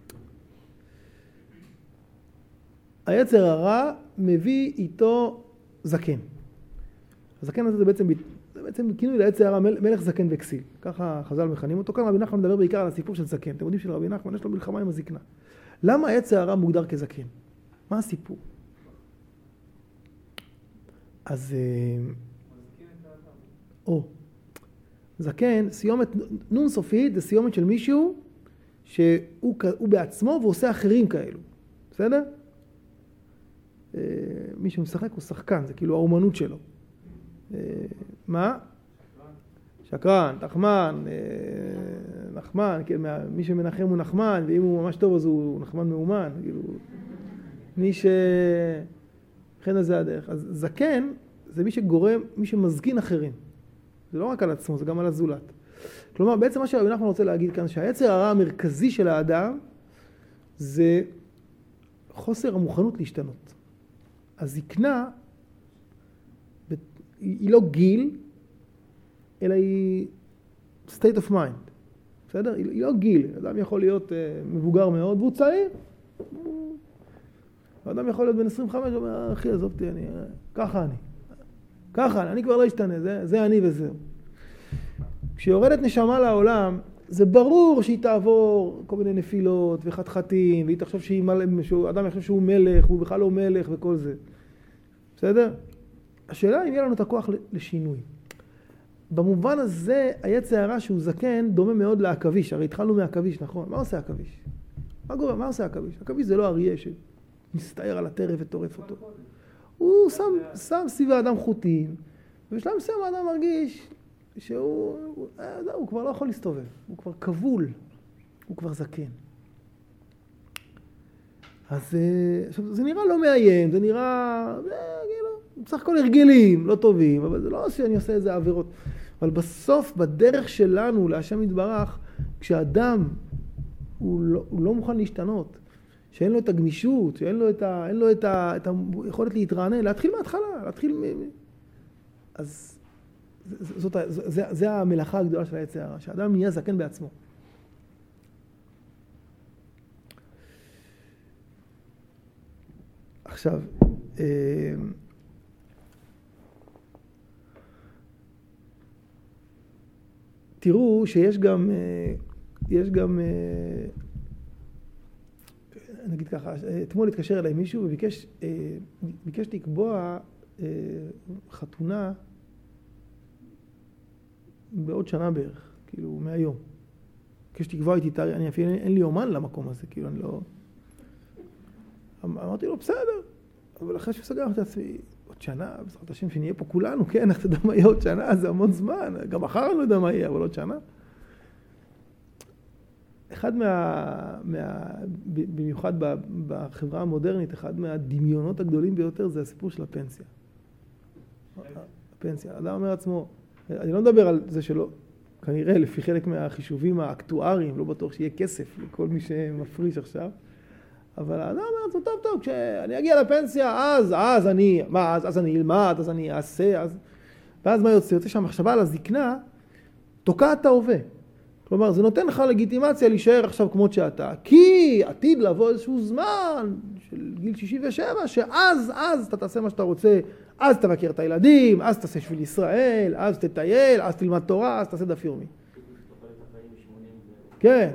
היצר הרע מביא איתו זקן. הזקן הזה זה בעצם, זה בעצם כינוי ליצר הרע, מלך זקן וכסיל. ככה חז"ל מכנים אותו. כאן רבי נחמן מדבר בעיקר על הסיפור של זקן. אתם יודעים שלרבי נחמן יש לו מלחמה עם הזקנה. למה היצר הרע מוגדר כזקן? מה הסיפור? אז... או, זקן, סיומת נון סופית, זה סיומת של מישהו שהוא הוא בעצמו ועושה אחרים כאלו. בסדר? מי שמשחק הוא שחקן, זה כאילו האומנות שלו. מה? שקרן, נחמן, נחמן, מי שמנחם הוא נחמן, ואם הוא ממש טוב אז הוא נחמן מאומן, כאילו, מי ש... לכן זה הדרך. אז זקן זה מי שגורם, מי שמזקין אחרים. זה לא רק על עצמו, זה גם על הזולת. כלומר, בעצם מה שרבי נחמן רוצה להגיד כאן, שהיצר הרע המרכזי של האדם זה חוסר המוכנות להשתנות. הזקנה היא לא גיל, אלא היא state of mind. בסדר? היא לא גיל. אדם יכול להיות מבוגר מאוד והוא צעיר. האדם יכול להיות בן עשרים וחמש, הוא אומר, אחי, עזוב אותי, אני, ככה אני. ככה אני, אני כבר לא אשתנה, זה, זה אני וזהו. כשיורדת נשמה לעולם, זה ברור שהיא תעבור כל מיני נפילות וחתחתים, והיא תחשוב שהיא מלך, שאדם יחשוב שהוא מלך, והוא בכלל לא מלך וכל זה. בסדר? השאלה אם יהיה לנו את הכוח לשינוי. במובן הזה, היצר הרע שהוא זקן דומה מאוד לעכביש. הרי התחלנו מהעכביש, נכון? מה עושה העכביש? מה גורם? מה עושה העכביש? העכביש זה לא אריה שמסתער על הטרף וטורף אותו. הוא שם, שם סביב האדם חוטים, ובשלב מסוים האדם מרגיש שהוא, הוא, הוא כבר לא יכול להסתובב, הוא כבר כבול, הוא כבר זקן. אז עכשיו, זה נראה לא מאיים, זה נראה, זה, כאילו, בסך הכל הרגלים, לא טובים, אבל זה לא שאני עושה איזה עבירות. אבל בסוף, בדרך שלנו, להשם יתברך, כשאדם הוא לא, הוא לא מוכן להשתנות, שאין לו את הגמישות, שאין לו את ה, אין לו את ה, את היכולת להתרענן, להתחיל מההתחלה, להתחיל מ... אז זאת, זאת, זה, זה המלאכה הגדולה של היצר הרע, שהאדם יהיה זקן בעצמו. עכשיו, תראו שיש גם, יש גם, נגיד ככה, אתמול התקשר אליי מישהו וביקש, ביקש לקבוע חתונה בעוד שנה בערך, כאילו מהיום. ביקש לקבוע איתי תאריך, אני אפילו אין לי יומן למקום הזה, כאילו אני לא... אמרתי לו, בסדר, אבל אחרי שסגרתי את עצמי, עוד שנה, בעזרת השם שנהיה פה כולנו, כן, אתה יודע מה יהיה עוד שנה, זה המון זמן, גם מחר אני לא יודע מה יהיה, אבל עוד שנה. אחד מה, מה, במיוחד בחברה המודרנית, אחד מהדמיונות הגדולים ביותר זה הסיפור של הפנסיה. הפנסיה. האדם אומר עצמו, אני לא מדבר על זה שלא, כנראה לפי חלק מהחישובים האקטואריים, לא בטוח שיהיה כסף לכל מי שמפריש עכשיו, אבל האדם אומר לעצמו, טוב, טוב, כשאני אגיע לפנסיה, אז, אז אני, מה, אז, אז אני אלמד, אז אני אעשה, אז... ואז מה יוצא? יוצא שהמחשבה על הזקנה תוקעת את ההווה. כלומר, זה נותן לך לגיטימציה להישאר עכשיו כמות שאתה, כי עתיד לבוא איזשהו זמן של גיל שישים ושבע, שאז, אז אתה תעשה מה שאתה רוצה, אז תבקר את הילדים, אז תעשה שביל ישראל, אז תטייל, אז תלמד תורה, אז תעשה דף יומי. כן.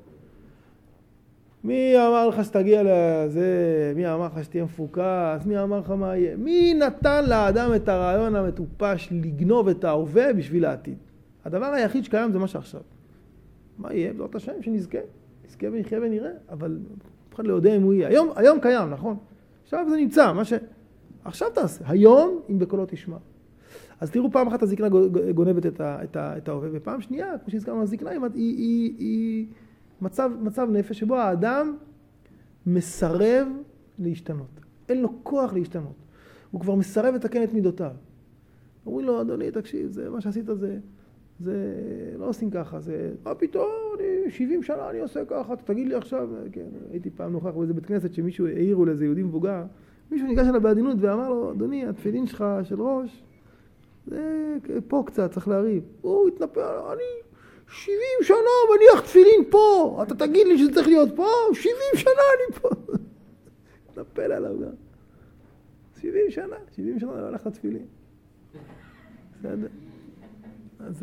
מי אמר לך שתגיע לזה, מי אמר לך שתהיה מפוקס, מי אמר לך מה יהיה? מי נתן לאדם את הרעיון המטופש לגנוב את ההווה בשביל העתיד? הדבר היחיד שקיים זה מה שעכשיו. מה יהיה? זאת השם שנזכה, נזכה ונחיה ונראה, אבל אף אחד לא יודע אם הוא יהיה. היום, היום קיים, נכון? עכשיו זה נמצא, מה ש... עכשיו תעשה, היום אם בקולו תשמע. אז תראו, פעם אחת הזקנה גונבת את, ה, את, ה, את ההווה, ופעם שנייה, כמו שהזכרנו, הזקנה היא, היא, היא, היא מצב, מצב נפש שבו האדם מסרב להשתנות. אין לו כוח להשתנות. הוא כבר מסרב לתקן את מידותיו. אומרים לו, אדוני, תקשיב, זה, מה שעשית זה, זה לא עושים ככה, זה, מה פתאום, אני שבעים שנה אני עושה ככה, תגיד לי עכשיו, כן, הייתי פעם נוכח באיזה בית כנסת שמישהו העירו לאיזה יהודי מבוגר, מישהו ניגש אליו בעדינות ואמר לו, אדוני, התפילין שלך של ראש, זה פה קצת, צריך להריב. הוא התנפל, אני שבעים שנה מניח תפילין פה, אתה תגיד לי שזה צריך להיות פה, שבעים שנה אני פה. התנפל עליו גם. שבעים שנה, שבעים שנה אני הולך לתפילין. בסדר? אז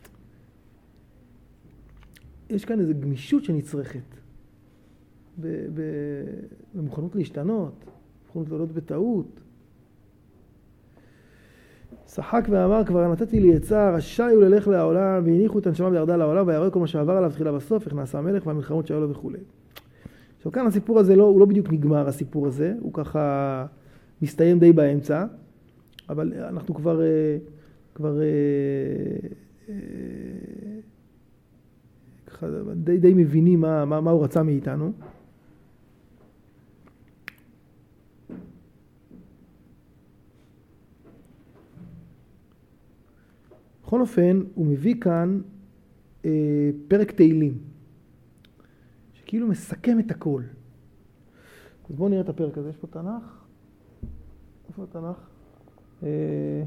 יש כאן איזו גמישות שנצרכת. במוכנות להשתנות, במוכנות לעלות בטעות. שחק ואמר, כבר נתתי לי עצה, רשאי הוא ללך לעולם, והניחו את הנשמה וירדה לעולם, ויראה כל מה שעבר עליו תחילה בסוף, איך נעשה המלך והמלחמות שהיו לו וכו'. עכשיו כאן הסיפור הזה לא, הוא לא בדיוק נגמר הסיפור הזה, הוא ככה מסתיים די באמצע, אבל אנחנו כבר, כבר ככה די, די מבינים מה, מה, מה הוא רצה מאיתנו. בכל אופן, הוא מביא כאן אה, פרק תהילים, שכאילו מסכם את הכל. אז בואו נראה את הפרק הזה. יש פה תנ"ך? איפה התנ"ך? אה,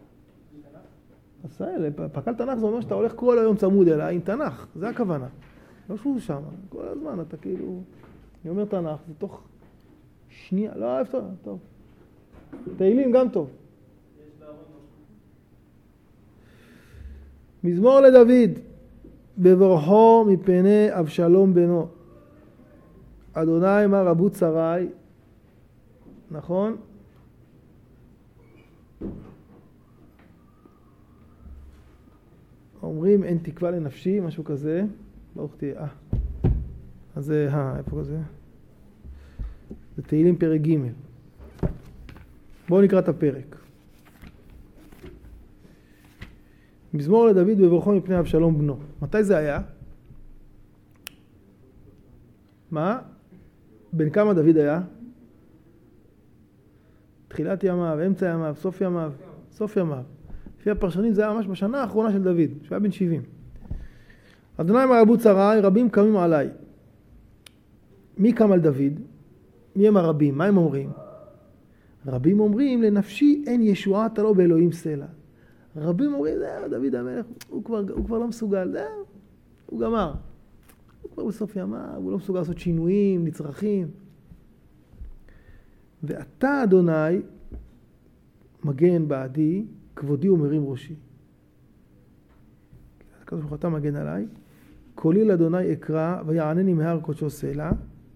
עשאל, פקל תנ"ך זה אומר שאתה הולך כל היום צמוד אליי עם תנ"ך, זה הכוונה. לא שהוא שם, כל הזמן אתה כאילו, אני אומר תנ"ך, זה תוך שנייה, לא אוהב טוב, טוב. תהילים גם טוב. מזמור לדוד, בברכו מפני אבשלום בנו. אדוני מה רבו צרי, נכון? אומרים אין תקווה לנפשי, משהו כזה. ברוך תהיה. אה. אז זה, אה, איפה זה? זה תהילים פרק ג'. בואו נקרא את הפרק. מזמור לדוד בברכו מפני אבשלום בנו. מתי זה היה? מה? בין כמה דוד היה? תחילת ימיו, אמצע ימיו, סוף ימיו, סוף ימיו. לפי הפרשנים זה היה ממש בשנה האחרונה של דוד, שהוא היה בן שבעים. אדוני מה רבו צרי, רבים קמים עליי. מי קם על דוד? מי הם הרבים? מה הם אומרים? רבים אומרים, לנפשי אין ישועת לו באלוהים סלע. רבים אומרים, זהו, דוד המלך, הוא כבר, הוא כבר לא מסוגל, זהו, הוא גמר. הוא כבר בסוף ימיו, הוא לא מסוגל לעשות שינויים, נצרכים. ואתה, אדוני, מגן בעדי, כבודי ומרים ראשי. הקדוש ברוך הוא אתה מגן עליי, קולי לאדוני אקרא, ויענני מהר קודשו סלע.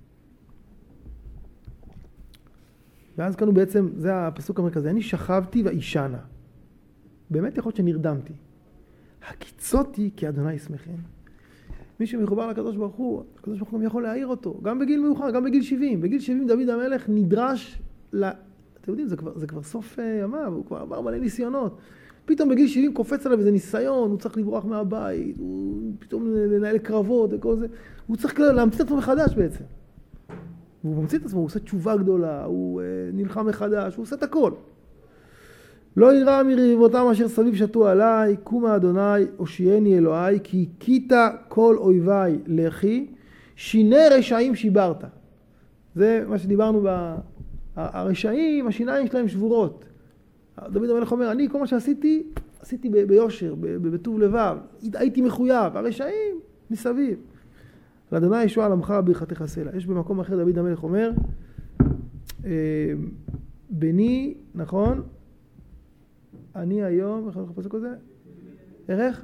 ואז כאן הוא בעצם, זה הפסוק המרכזי, אני שכבתי ואישנה. באמת יכול להיות שנרדמתי. הקיצותי כי אדוני ישמחני. מי שמחובר לקדוש ברוך הוא, הקדוש ברוך הוא גם יכול להעיר אותו, גם בגיל מאוחר, גם בגיל שבעים. בגיל שבעים דוד המלך נדרש, ל... אתם יודעים, זה כבר, זה כבר סוף ימיו, הוא כבר עבר מלא ניסיונות. פתאום בגיל שבעים קופץ עליו איזה ניסיון, הוא צריך לברוח מהבית, הוא פתאום לנהל קרבות וכל זה. הוא צריך להמציא את עצמו מחדש בעצם. והוא ממציא את עצמו, הוא עושה תשובה גדולה, הוא נלחם מחדש, הוא עושה את הכל. לא ירא מריבותם אשר סביב שתו עליי, קומה אדוני, הושיעני אלוהי, כי הכית כל אויביי לכי, שיני רשעים שיברת. זה מה שדיברנו, ב... הרשעים, השיניים שלהם שבורות. דוד המלך אומר, אני כל מה שעשיתי, עשיתי ב- ביושר, בטוב לבב, הייתי מחויב, הרשעים מסביב. לאדוני ישועה לעמך ברכתך סלע. יש במקום אחר דוד המלך אומר, בני, נכון? אני היום, איך אנחנו פסוק הזה? ערך?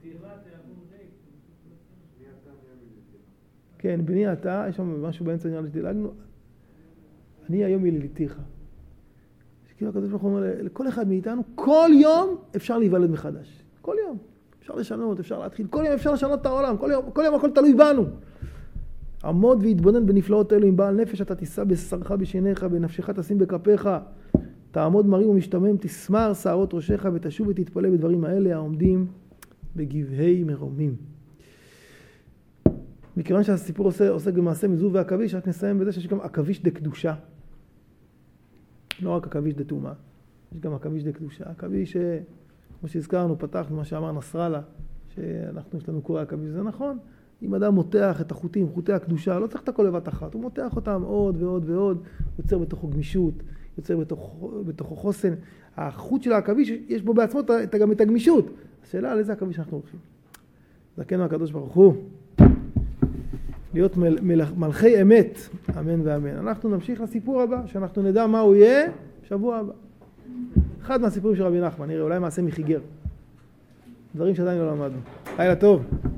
כן, בני אתה, יש שם משהו באמצע נראה לי שדילגנו. אני היום ילידיתיך. שכאילו הקדוש ברוך הוא אומר לכל אחד מאיתנו, כל יום אפשר להיוולד מחדש. כל יום. אפשר לשנות, אפשר להתחיל. כל יום אפשר לשנות את העולם. כל יום, כל יום הכל תלוי בנו. עמוד והתבונן בנפלאות אלו עם בעל נפש, אתה תישא בשרך בשיניך, בנפשך תשים בכפיך. תעמוד מרים ומשתמם, תסמר שערות ראשך ותשוב ותתפלא בדברים האלה העומדים בגבהי מרומים. מכיוון שהסיפור עושה, עוסק במעשה מזוב והעכביש, רק נסיים בזה שיש גם עכביש דקדושה. לא רק עכביש דתומה, יש גם עכביש דקדושה. עכביש, כמו שהזכרנו, פתחנו מה שאמר נסראללה, שאנחנו יש לנו קורא עכביש, זה נכון. אם אדם מותח את החוטים, חוטי הקדושה, לא צריך את הכל לבד אחת, הוא מותח אותם עוד ועוד ועוד, יוצר בתוכו גמישות, יוצר בתוכו, בתוכו חוסן. החוט של העכביש, יש בו בעצמו את, גם את הגמישות. השאלה על איזה עכביש אנחנו הולכים. זכנו הקדוש ברוך הוא. להיות מל, מל, מלכי אמת, אמן ואמן. אנחנו נמשיך לסיפור הבא, שאנחנו נדע מה הוא יהיה שבוע הבא. אחד מהסיפורים של רבי נחמן, נראה, אולי מעשה מחיגר. דברים שעדיין לא למדנו. לילה טוב.